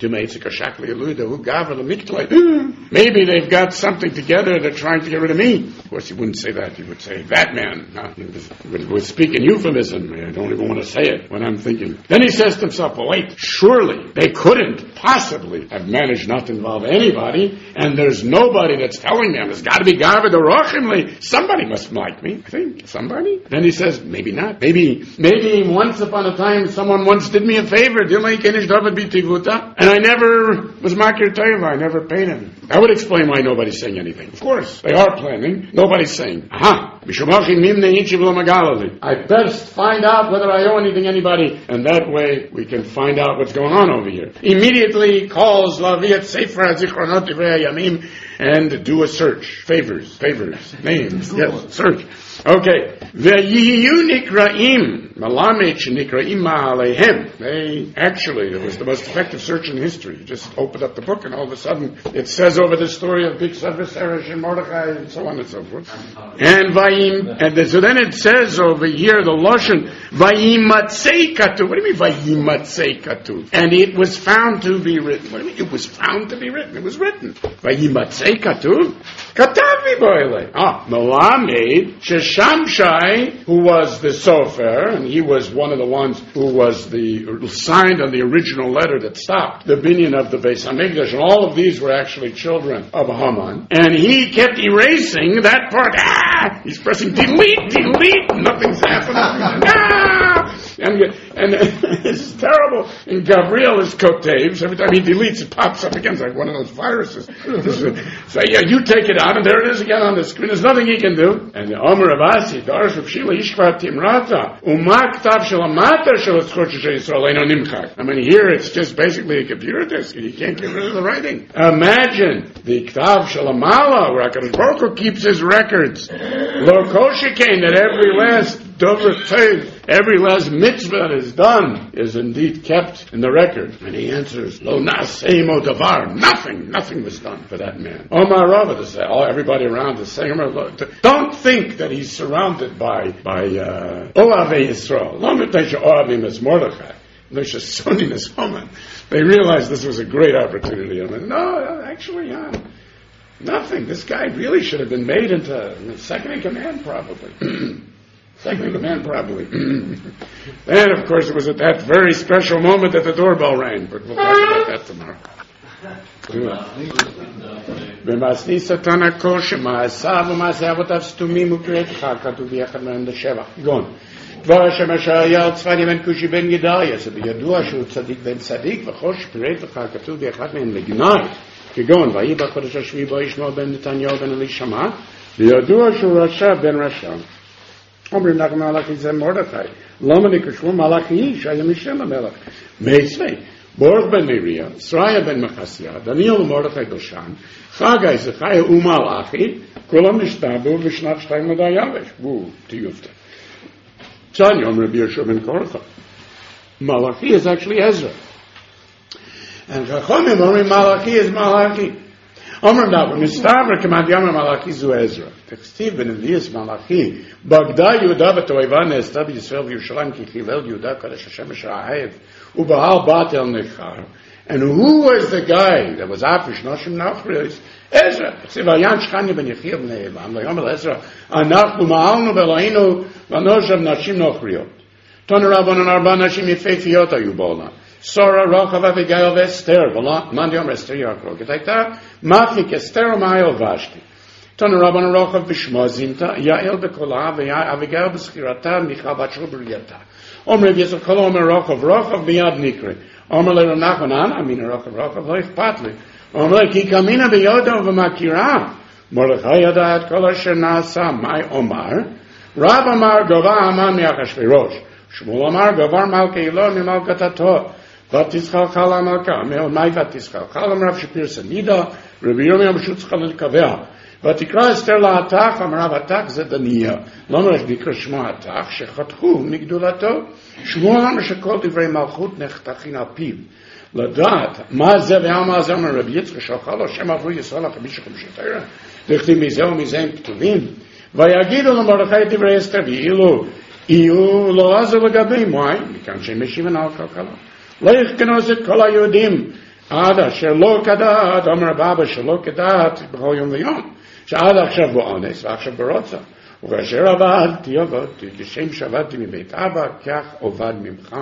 Maybe they've got something together, they're trying to get rid of me. Of course, he wouldn't say that. He would say, that man. No, he would, would speak in euphemism. I don't even want to say it when I'm thinking. Then he says to himself, well, wait, surely they couldn't possibly have managed not to involve anybody, and there's nobody that's telling them. There's got to be Gavod Rochimli. Somebody must like me, I think. Somebody? Then he says, maybe not. Maybe maybe once upon a time someone once did me a favor. And I never was Makir Teva. I never paid him. That would explain why nobody's saying anything. Of course, they are planning. Nobody's saying. Aha! I best find out whether I owe anything anybody, and that way we can find out what's going on over here. Immediately calls Laviat Sefer HaZichronot Divrei Hayamim and do a search. Favors, favors, names, yes, search. Okay. Ve'yiyu nikra'im, malamech nikra'im ma'aleihem. They, actually, it was the most effective search in history. You just open up the book and all of a sudden it says over the story of Big Seresh and Mordechai and so on and so forth. And vayim, and then, so then it says over here, the Lashon, vayimatzei katuv. What do you mean vayimatzei katuv? And it was found to be written. What do you mean? It was found to be written. It was written. Vayimatzei katuv. Katavi boile. Ah, Melamed, Sheshamshai, who was the Sofer, and he was one of the ones who was the, signed on the original letter that stopped the binyan of the Beis HaMikdash, and all of these were actually children of Haman. And he kept erasing that part. Ah! He's pressing delete, delete, nothing's happening. Ah! And, and it's terrible. And Gabriel is Koteves. Every time he deletes, it pops up again. It's like one of those viruses. So yeah, you take it out, and there it is again on the screen. There's nothing he can do. And the Omer of Asi, Darish of Shila, Ishkva Timrata, Umak Tav Shalamata Shalatzchot Yisrael Eino Nimchak. I mean, here it's just basically a computer disk. You can't get rid of the writing. Imagine the Ktav Shalamala, where HaKadosh Baruch Hu keeps his records. Lo Koshikain, that every last Dover Tov, every last mitzvah that is done is indeed kept in the record. And he answers, Lo Naseimo Davar. Nothing, nothing was done for that man. Omar Rava, to say, all everybody around is saying, don't think that he's surrounded by by uh, Oavei Yisrael. Lo Mitesha Oavim is Mordechai. There's Sunni is Haman. They realized this was a great opportunity. I mean, no, actually, yeah, nothing. This guy really should have been made into second in command, probably. Second in command, probably. And, of course, it was at that very special moment that the doorbell rang. But we'll talk about that tomorrow. ומעשני שטן הכל שמעשיו ומעשי אבותיו סתומים ופרטך, כתוב ביחד מהם לשבח. גון. דבר השם אשר היה על צפניה בן כושי בן גדליה, זה בידוע שהוא צדיק בן צדיק, וכל שפרטך, כתוב ביחד מהם לגנאי. כגון, ויהי בחודש השביעי בו ישמעאל בן נתניהו בן אלישמע, וידוע שהוא רשע בן רשע. אומרים לך מלאכי זה מרדכי, למה נקשרו מלאכי שהיה משם המלך? מצווה, בורך בן נריה, שריה בן מחסיה, דניאל ומרדכי גושן, חגי זכאי ומלאכי, כולם נשתבו בשנת שתיים לדייבש, והוא תיופתא. Tanya, I'm Rabbi Yeshua ben Korcha. Malachi is actually Ezra. And Chachamim אומרים Malachi is Malachi. אומרים דבר, מסתבר כמעט יאמר Malachi זו Ezra. תכתיב בנביאס Malachi, בגדה יהודה בתועבה נעשתה בישראל וירושלים כי חילל יהודה קדש השם אשר אהב, ובהל בת אל נכר. And who was the guy that was after Shnoshim Nachrios? Ezra. תכתיב עיין שכניה בן יחיאל בן אבן, ויאמר עזרא, אנחנו מעלנו ולהינו ונושב נשים נוכריות. תנו רבנן ארבע נשים יפהפיות היו בעולם. שרה, רחב, אביגיל ואסתר, ולמאן דיומר אסתר ירקרוקת הייתה, מפיק אסתר ומאיל ושתי. תנו רבנן רחב בשמו זינתה, יעל בקולה ואביגיל בזכירתה, מיכל בת של בריאתה. אומר יצר כל אומר רחב, רחב ביד נקרא. אומר לרב נחמן, אנא אמינא רחב, רחב לא אכפת לי. אומר כי קמינה ביודע ובמכירה. מרדכי ידע את כל אשר נעשה, מה אומר? רב אמר גבה המן מאחשוורוש, שמואל אמר גבר מלכי אלוה ממלכתו, ותזכלכל המלכה, מאי ותזכלכל אמר רב שפיר סנידה, רבי ירמיה משוצחה לקבע, ותקרא אסתר להתך, אמר רב התך זה דניה, לא מרש דקרא שמו התך, שחתכו מגדולתו, שמואל אמר שכל דברי מלכות נחתכין על פיו, לדעת מה זה ומה זה אומר רבי יצחק שלחה לו שם עברו ישראל החמישה חמישה תראה, לכתיב מזה ומזה הם כתובים, ויגידו למרדכי דברי אסתר ואילו יהיו לא עזר לגבי מים, מכאן שהם משיבים על כלכלה. לא יכנוס את כל היהודים עד אשר לא כדעת, אומר באבא שלא כדעת בכל יום ויום, שעד עכשיו באונס ועכשיו ברוצה. וכאשר עבדתי עבדתי, כשם שעבדתי מבית אבא, כך עובד ממך.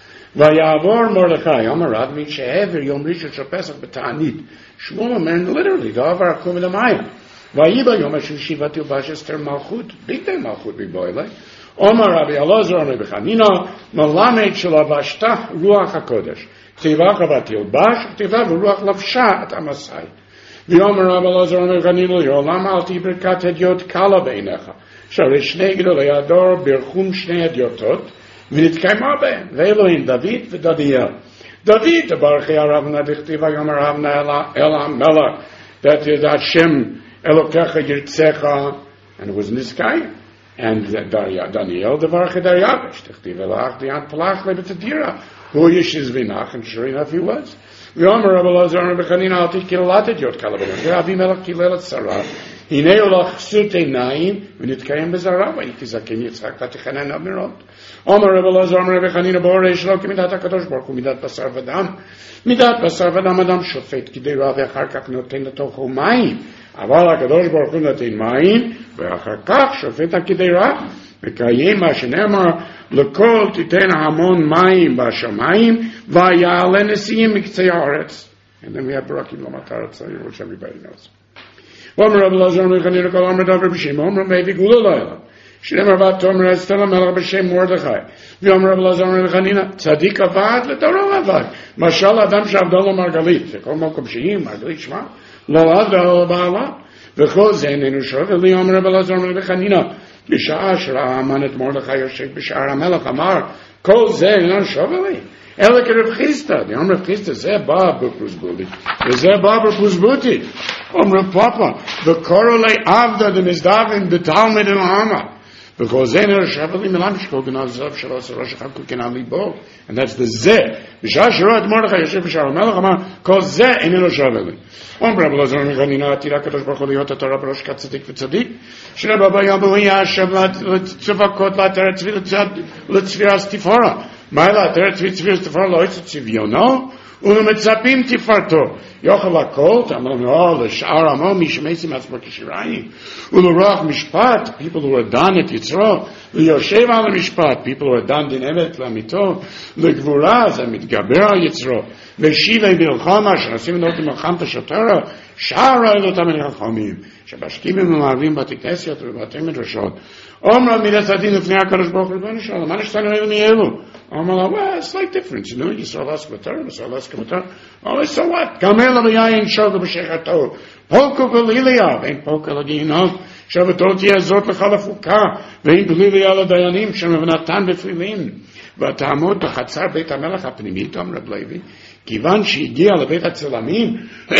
ויעבור מרדכי, אומר רב מי שהעבר יום ראשון של פסח בתענית. שמואל אומר, literally, דעבר עקום ולמעלה. ויהי ביום השלישי ותלבש אסתר מלכות, ביתי מלכות מבוא אלי. אומר רבי אלעזר אומר בחנינה, מלמד שלבשת רוח הקודש. כתיבה ותלבש, כתיבה ורוח לבשה את המסי. ואומר רבי אלעזר אומר בחנינה, לעולם אל תהי ברכת הדיוט קלה בעיניך. שהרי שני גדולי הדור ברכום שני הדיוטות, ונתקיימה בהם, ואלוהים דוד ודדיאל. דוד ברכי הרבנה דכתיבה יאמר רבנה אל המלך, that Hashem Elokecha Yirtzecha, and it was in the sky. And Daniel devarche Daryavish, Techtiv Elach Dian Palach Lebetadira, who Yishiz Vinach, and sure enough he was. V'omer Rabbi Elazar Bechanina Al Tikilatet Yot Kalabadim, Ve'avimelech Kilelet Sarah, Hinei Olach Sute Naim, V'nitkayim Bezarah, V'yikizakim Yitzchak Tatichanan Abnerot. Omer Rabbi Elazar Bechanina Borei Shlo Kimidat HaKadosh Baruch Hu Midat Basar V'dam, Midat Basar V'dam Adam Shofet Kidei Rav Yachar Kach Noten Letocho Mayim, אבל הקדוש ברוך הוא נתן מים, ואחר כך שופט הקדרה, וקיים מה שנאמר, לכל תיתן המון מים בשמיים, ויעלה נשיאים מקצה הארץ. And then we have ברקים למטרת צעיר, which everybody knows. ואומר רב אלעזר מחנין לכל אמר דבר בשם, אומר מי וגולו לילה. שנאמר ותאמר אסתר למלך בשם מרדכי. ואומר רב אלעזר מחנין, צדיק עבד לתורו עבד. משל אדם שעבדו לו מרגלית, זה כל מקום שהיא, מרגלית שמה. לא עד ולא בעלה, וכל זה איננו שווה לי, אומר רב אלעזר בחנינה, בשעה שראה המן את מרדכי יושב בשער המלך, אמר, כל זה איננו שווה לי, אלא כרב חיסטא, אומר רב חיסטא, זה בא בפרוסבותי, וזה בא בפרוסבותי, אומר רב פאפה, וקוראו לי עבדה דמזדוון בתלמוד אלהמה, וכל זה איננו שווה לי, מלם שכל גנב זוב שלא עשה ראש אחד כנע ליבו, and that's the זה, בשעה שראה את מרדכי יושב בשער המלך, אמר, כל זה איננו שווה לי. אומר רב אלעזר מחנינה, עתירה הקדוש ברוך הוא להיות התורה בראש כצדיק וצדיק, שרב אבא יבוא ישב לצבקות להתרת צבי לצבירה סתיפורה. מה להתרת צבי צבירה סתיפורה לא יצא צביונו, ולמצפים תפארתו. יוכל הכל, תאמרו לשאר עמו, מי שמסים עצמו כשיריים, ולרוח משפט, people who are done את יצרו, ליושב על המשפט, people who are done דין אמת לאמיתו, לגבורה, זה מתגבר על יצרו, ושיבי מלחמה, שנשים לו במלחמת השטרה, שאר העלות המנחמים, שבשקיעים ומערבים בתי כנסיות ובתי מדרשות, אומרים מידת הדין לפני הקדוש ברוך הוא ריבונו של עולם, מה נשתנו אלו מאלו? אומר לו, well, it's like difference, you know, ישראל עסק בתורה, ישראל עסק בתורה, אומר, so what? גם אלו ביין שוגו בשכתו, פולקו גליליה, ואין פולקו לגיהנום, שבתור תהיה זאת לך לפוקה, ואין גליליה לדיינים, שמבנתן בפלילים, ותעמוד בחצר בית המלך הפנימית, אומר רב לוי, כיוון שהגיע לבית הצלמים,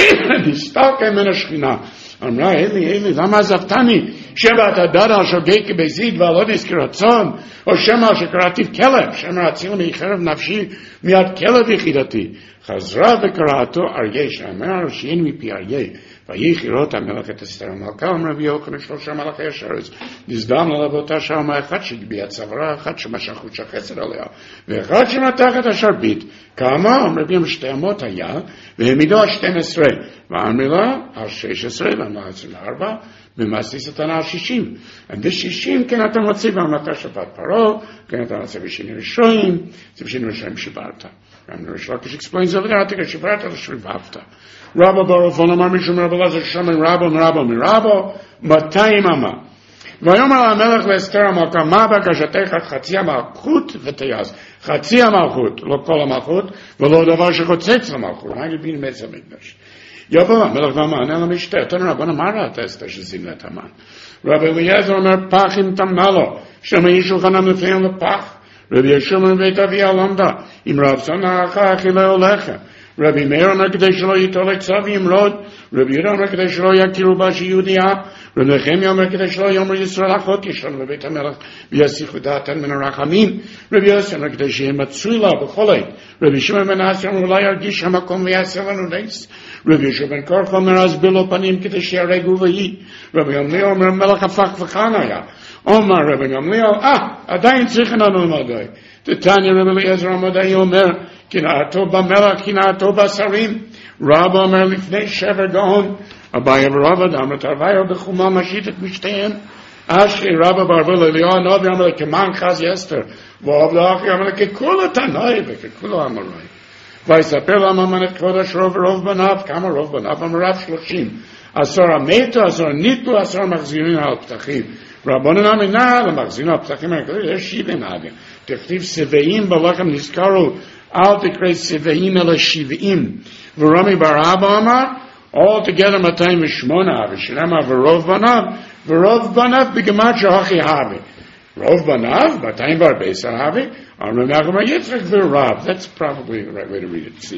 נסתלקה מן השכינה, אמרה, אלי, אלי, למה עזבתני? שמא אתה דדה על שוגי כבזית ועל עוד נזכיר רצון, או שמא שקראתיו כלב, שמא הצילה מחרב נפשי מיד כלב יחידתי. חזרה וקראתו אריה, שאמר שיין מפי אריה, ויהי חירות המלך את אסתר המלכה, אמר רבי יוחנן שלושה מלכי השרץ, נזדם ללבותה שמה אחד שהגביה צווארה, אחד שמשך חוט שחסד עליה, ואחד שמתח את השרביט. כמה? אמר רבי שתי אמות היה, והעמידו על שתים עשרה, ואמר לה על שש עשרה, ואמר עשרים וארבע, במעשי שטנה על שישים. ובשישים כן אתה מוציא ואמרת שפט פרעה, כן אתה מוציא בשינים ראשונים, זה בשינים ראשונים שברת. And Rish Lakish explains over there, I think I should write it, Shrivavta. Rabba Barofon Amar Mishum Rabba Lazar Shaman Rabba Mirabba Mirabba Matayim Amma. Vayomer HaMelech Le'Esther HaMalka Ma B'Kashatecha Chatzi HaMalchut V'Teyaz. Chatzi HaMalchut, Lo Kol HaMalchut, V'Lo Davar Shechotzetz HaMalchut. How you been made some English? Yabba HaMelech V'Aman El HaMishter. Tana Rabba Namara Atesta Shezimlet Haman. Rabbi Eliezer Omer Pachim Tamnalo. Shema Yishu Chanam Lefeim Lepach. Rabbi Yeshua Beit Avi Alomda, Im Rav Sana Acha Achile Olecha. Rabbi Meir Omer Kedei Shelo Yitolek Tzavi Imrod. Rabbi Yehuda Omer Kedei Shelo Yakiru Bashi Yudia. Rabbi Nechemia Omer Kedei Shelo Yomer Yisrael Achot Yishon Beit HaMelech V'yasichu Datan Min HaRachamim. Rabbi Yosef Omer Kedei Shehem Matzula B'cholei. Rabbi Shimon Ben Asher Omer Lo Yargish HaMakom V'yaseh Lanu Neis. Rabbi Yeshua Ben Korcha Omer Azbil Opanim Kedei She'aregu V'yi. Rabbi Gamliel Omer Melech Hafach V'chanaya. Omar Rabbi Gamliel, ah, עדיין צריכים לנו למדוי. תתניא רבי אליעזר המדעי אומר, קנאתו במלך, קנאתו בשרים. רבא אומר לפני שבר גאון, אביי ורבא דאמר תרוויו בחומה משית את משתיהם. אשרי רבא ברבל אליהו הנביא אמר כמן חז יסתר, ועבד אחי אמר ככולו תנאי וככולו אמרי. ויספר למה את כבוד אשר רוב בניו, כמה רוב בניו? אמר רב שלושים. עשור המתו, עשור ניתו, עשור מחזירים על פתחים. רבונן אמינה למחזירים על פתחים, יש שבעים אגן. תכתיב שבעים בלחם נזכרו, אל תקרא שבעים אלא שבעים. ורמי בר אבא אמר, all together מאתיים ושמונה, ושלמה ורוב בניו, ורוב בניו בגמר שהכי הווי. רוב בניו, מאתיים וארבע עשרה הווי, אמר מנחם יצחק ורב. That's probably the right way to read it. See.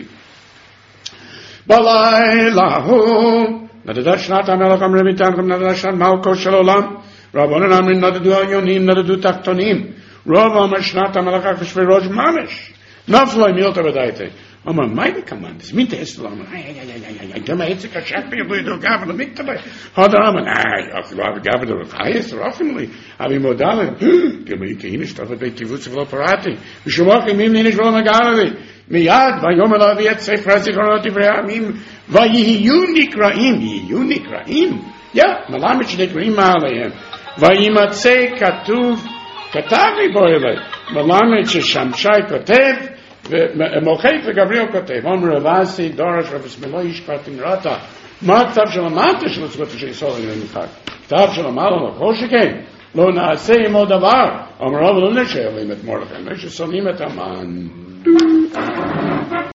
בלילה הוא, נדדה שנת המלך אמרי מתנכם, נדדה שנת מלכו של עולם. רבונן אמרים נדדו עליונים, נדדו תחתונים. רוב אמר שנת המלך אחשוורוש ממש. נפלו מילתא בדייתא. אמר, מה זה כמנדס? מי תעשו לו? אמר, איי, איי, איי, איי, איי, גם העצק השק בידו גבר למקטלה. הודר אמר, איי, אפילו אבי גבר דו חייס, רופים לי. אבי מודה להם, גם היא כהינה שטופת בי קיבוץ ולא פרעתי. ושומח ימים להיניש ולא נגע לי. מיד, ויאמר להביא את ספר זיכרונות דברי הימים, ויהיו נקראים, יהיו נקראים. יא, מלמד שנקראים מעליהם. וימצא כתוב, כתב לי בו אלי, מלמד ששמשי כותב, ומוחק וגבריאל כותב, אומר רבסי דורש ובשמאלו ישפט אמרתה, מה הכתב של המטה של הצוות של ישראל למחק? כתב של המטה, כל שכן, לא נעשה עמו דבר, אומר רב לא נשאר להם את מורדכי, לא ששונאים את המן.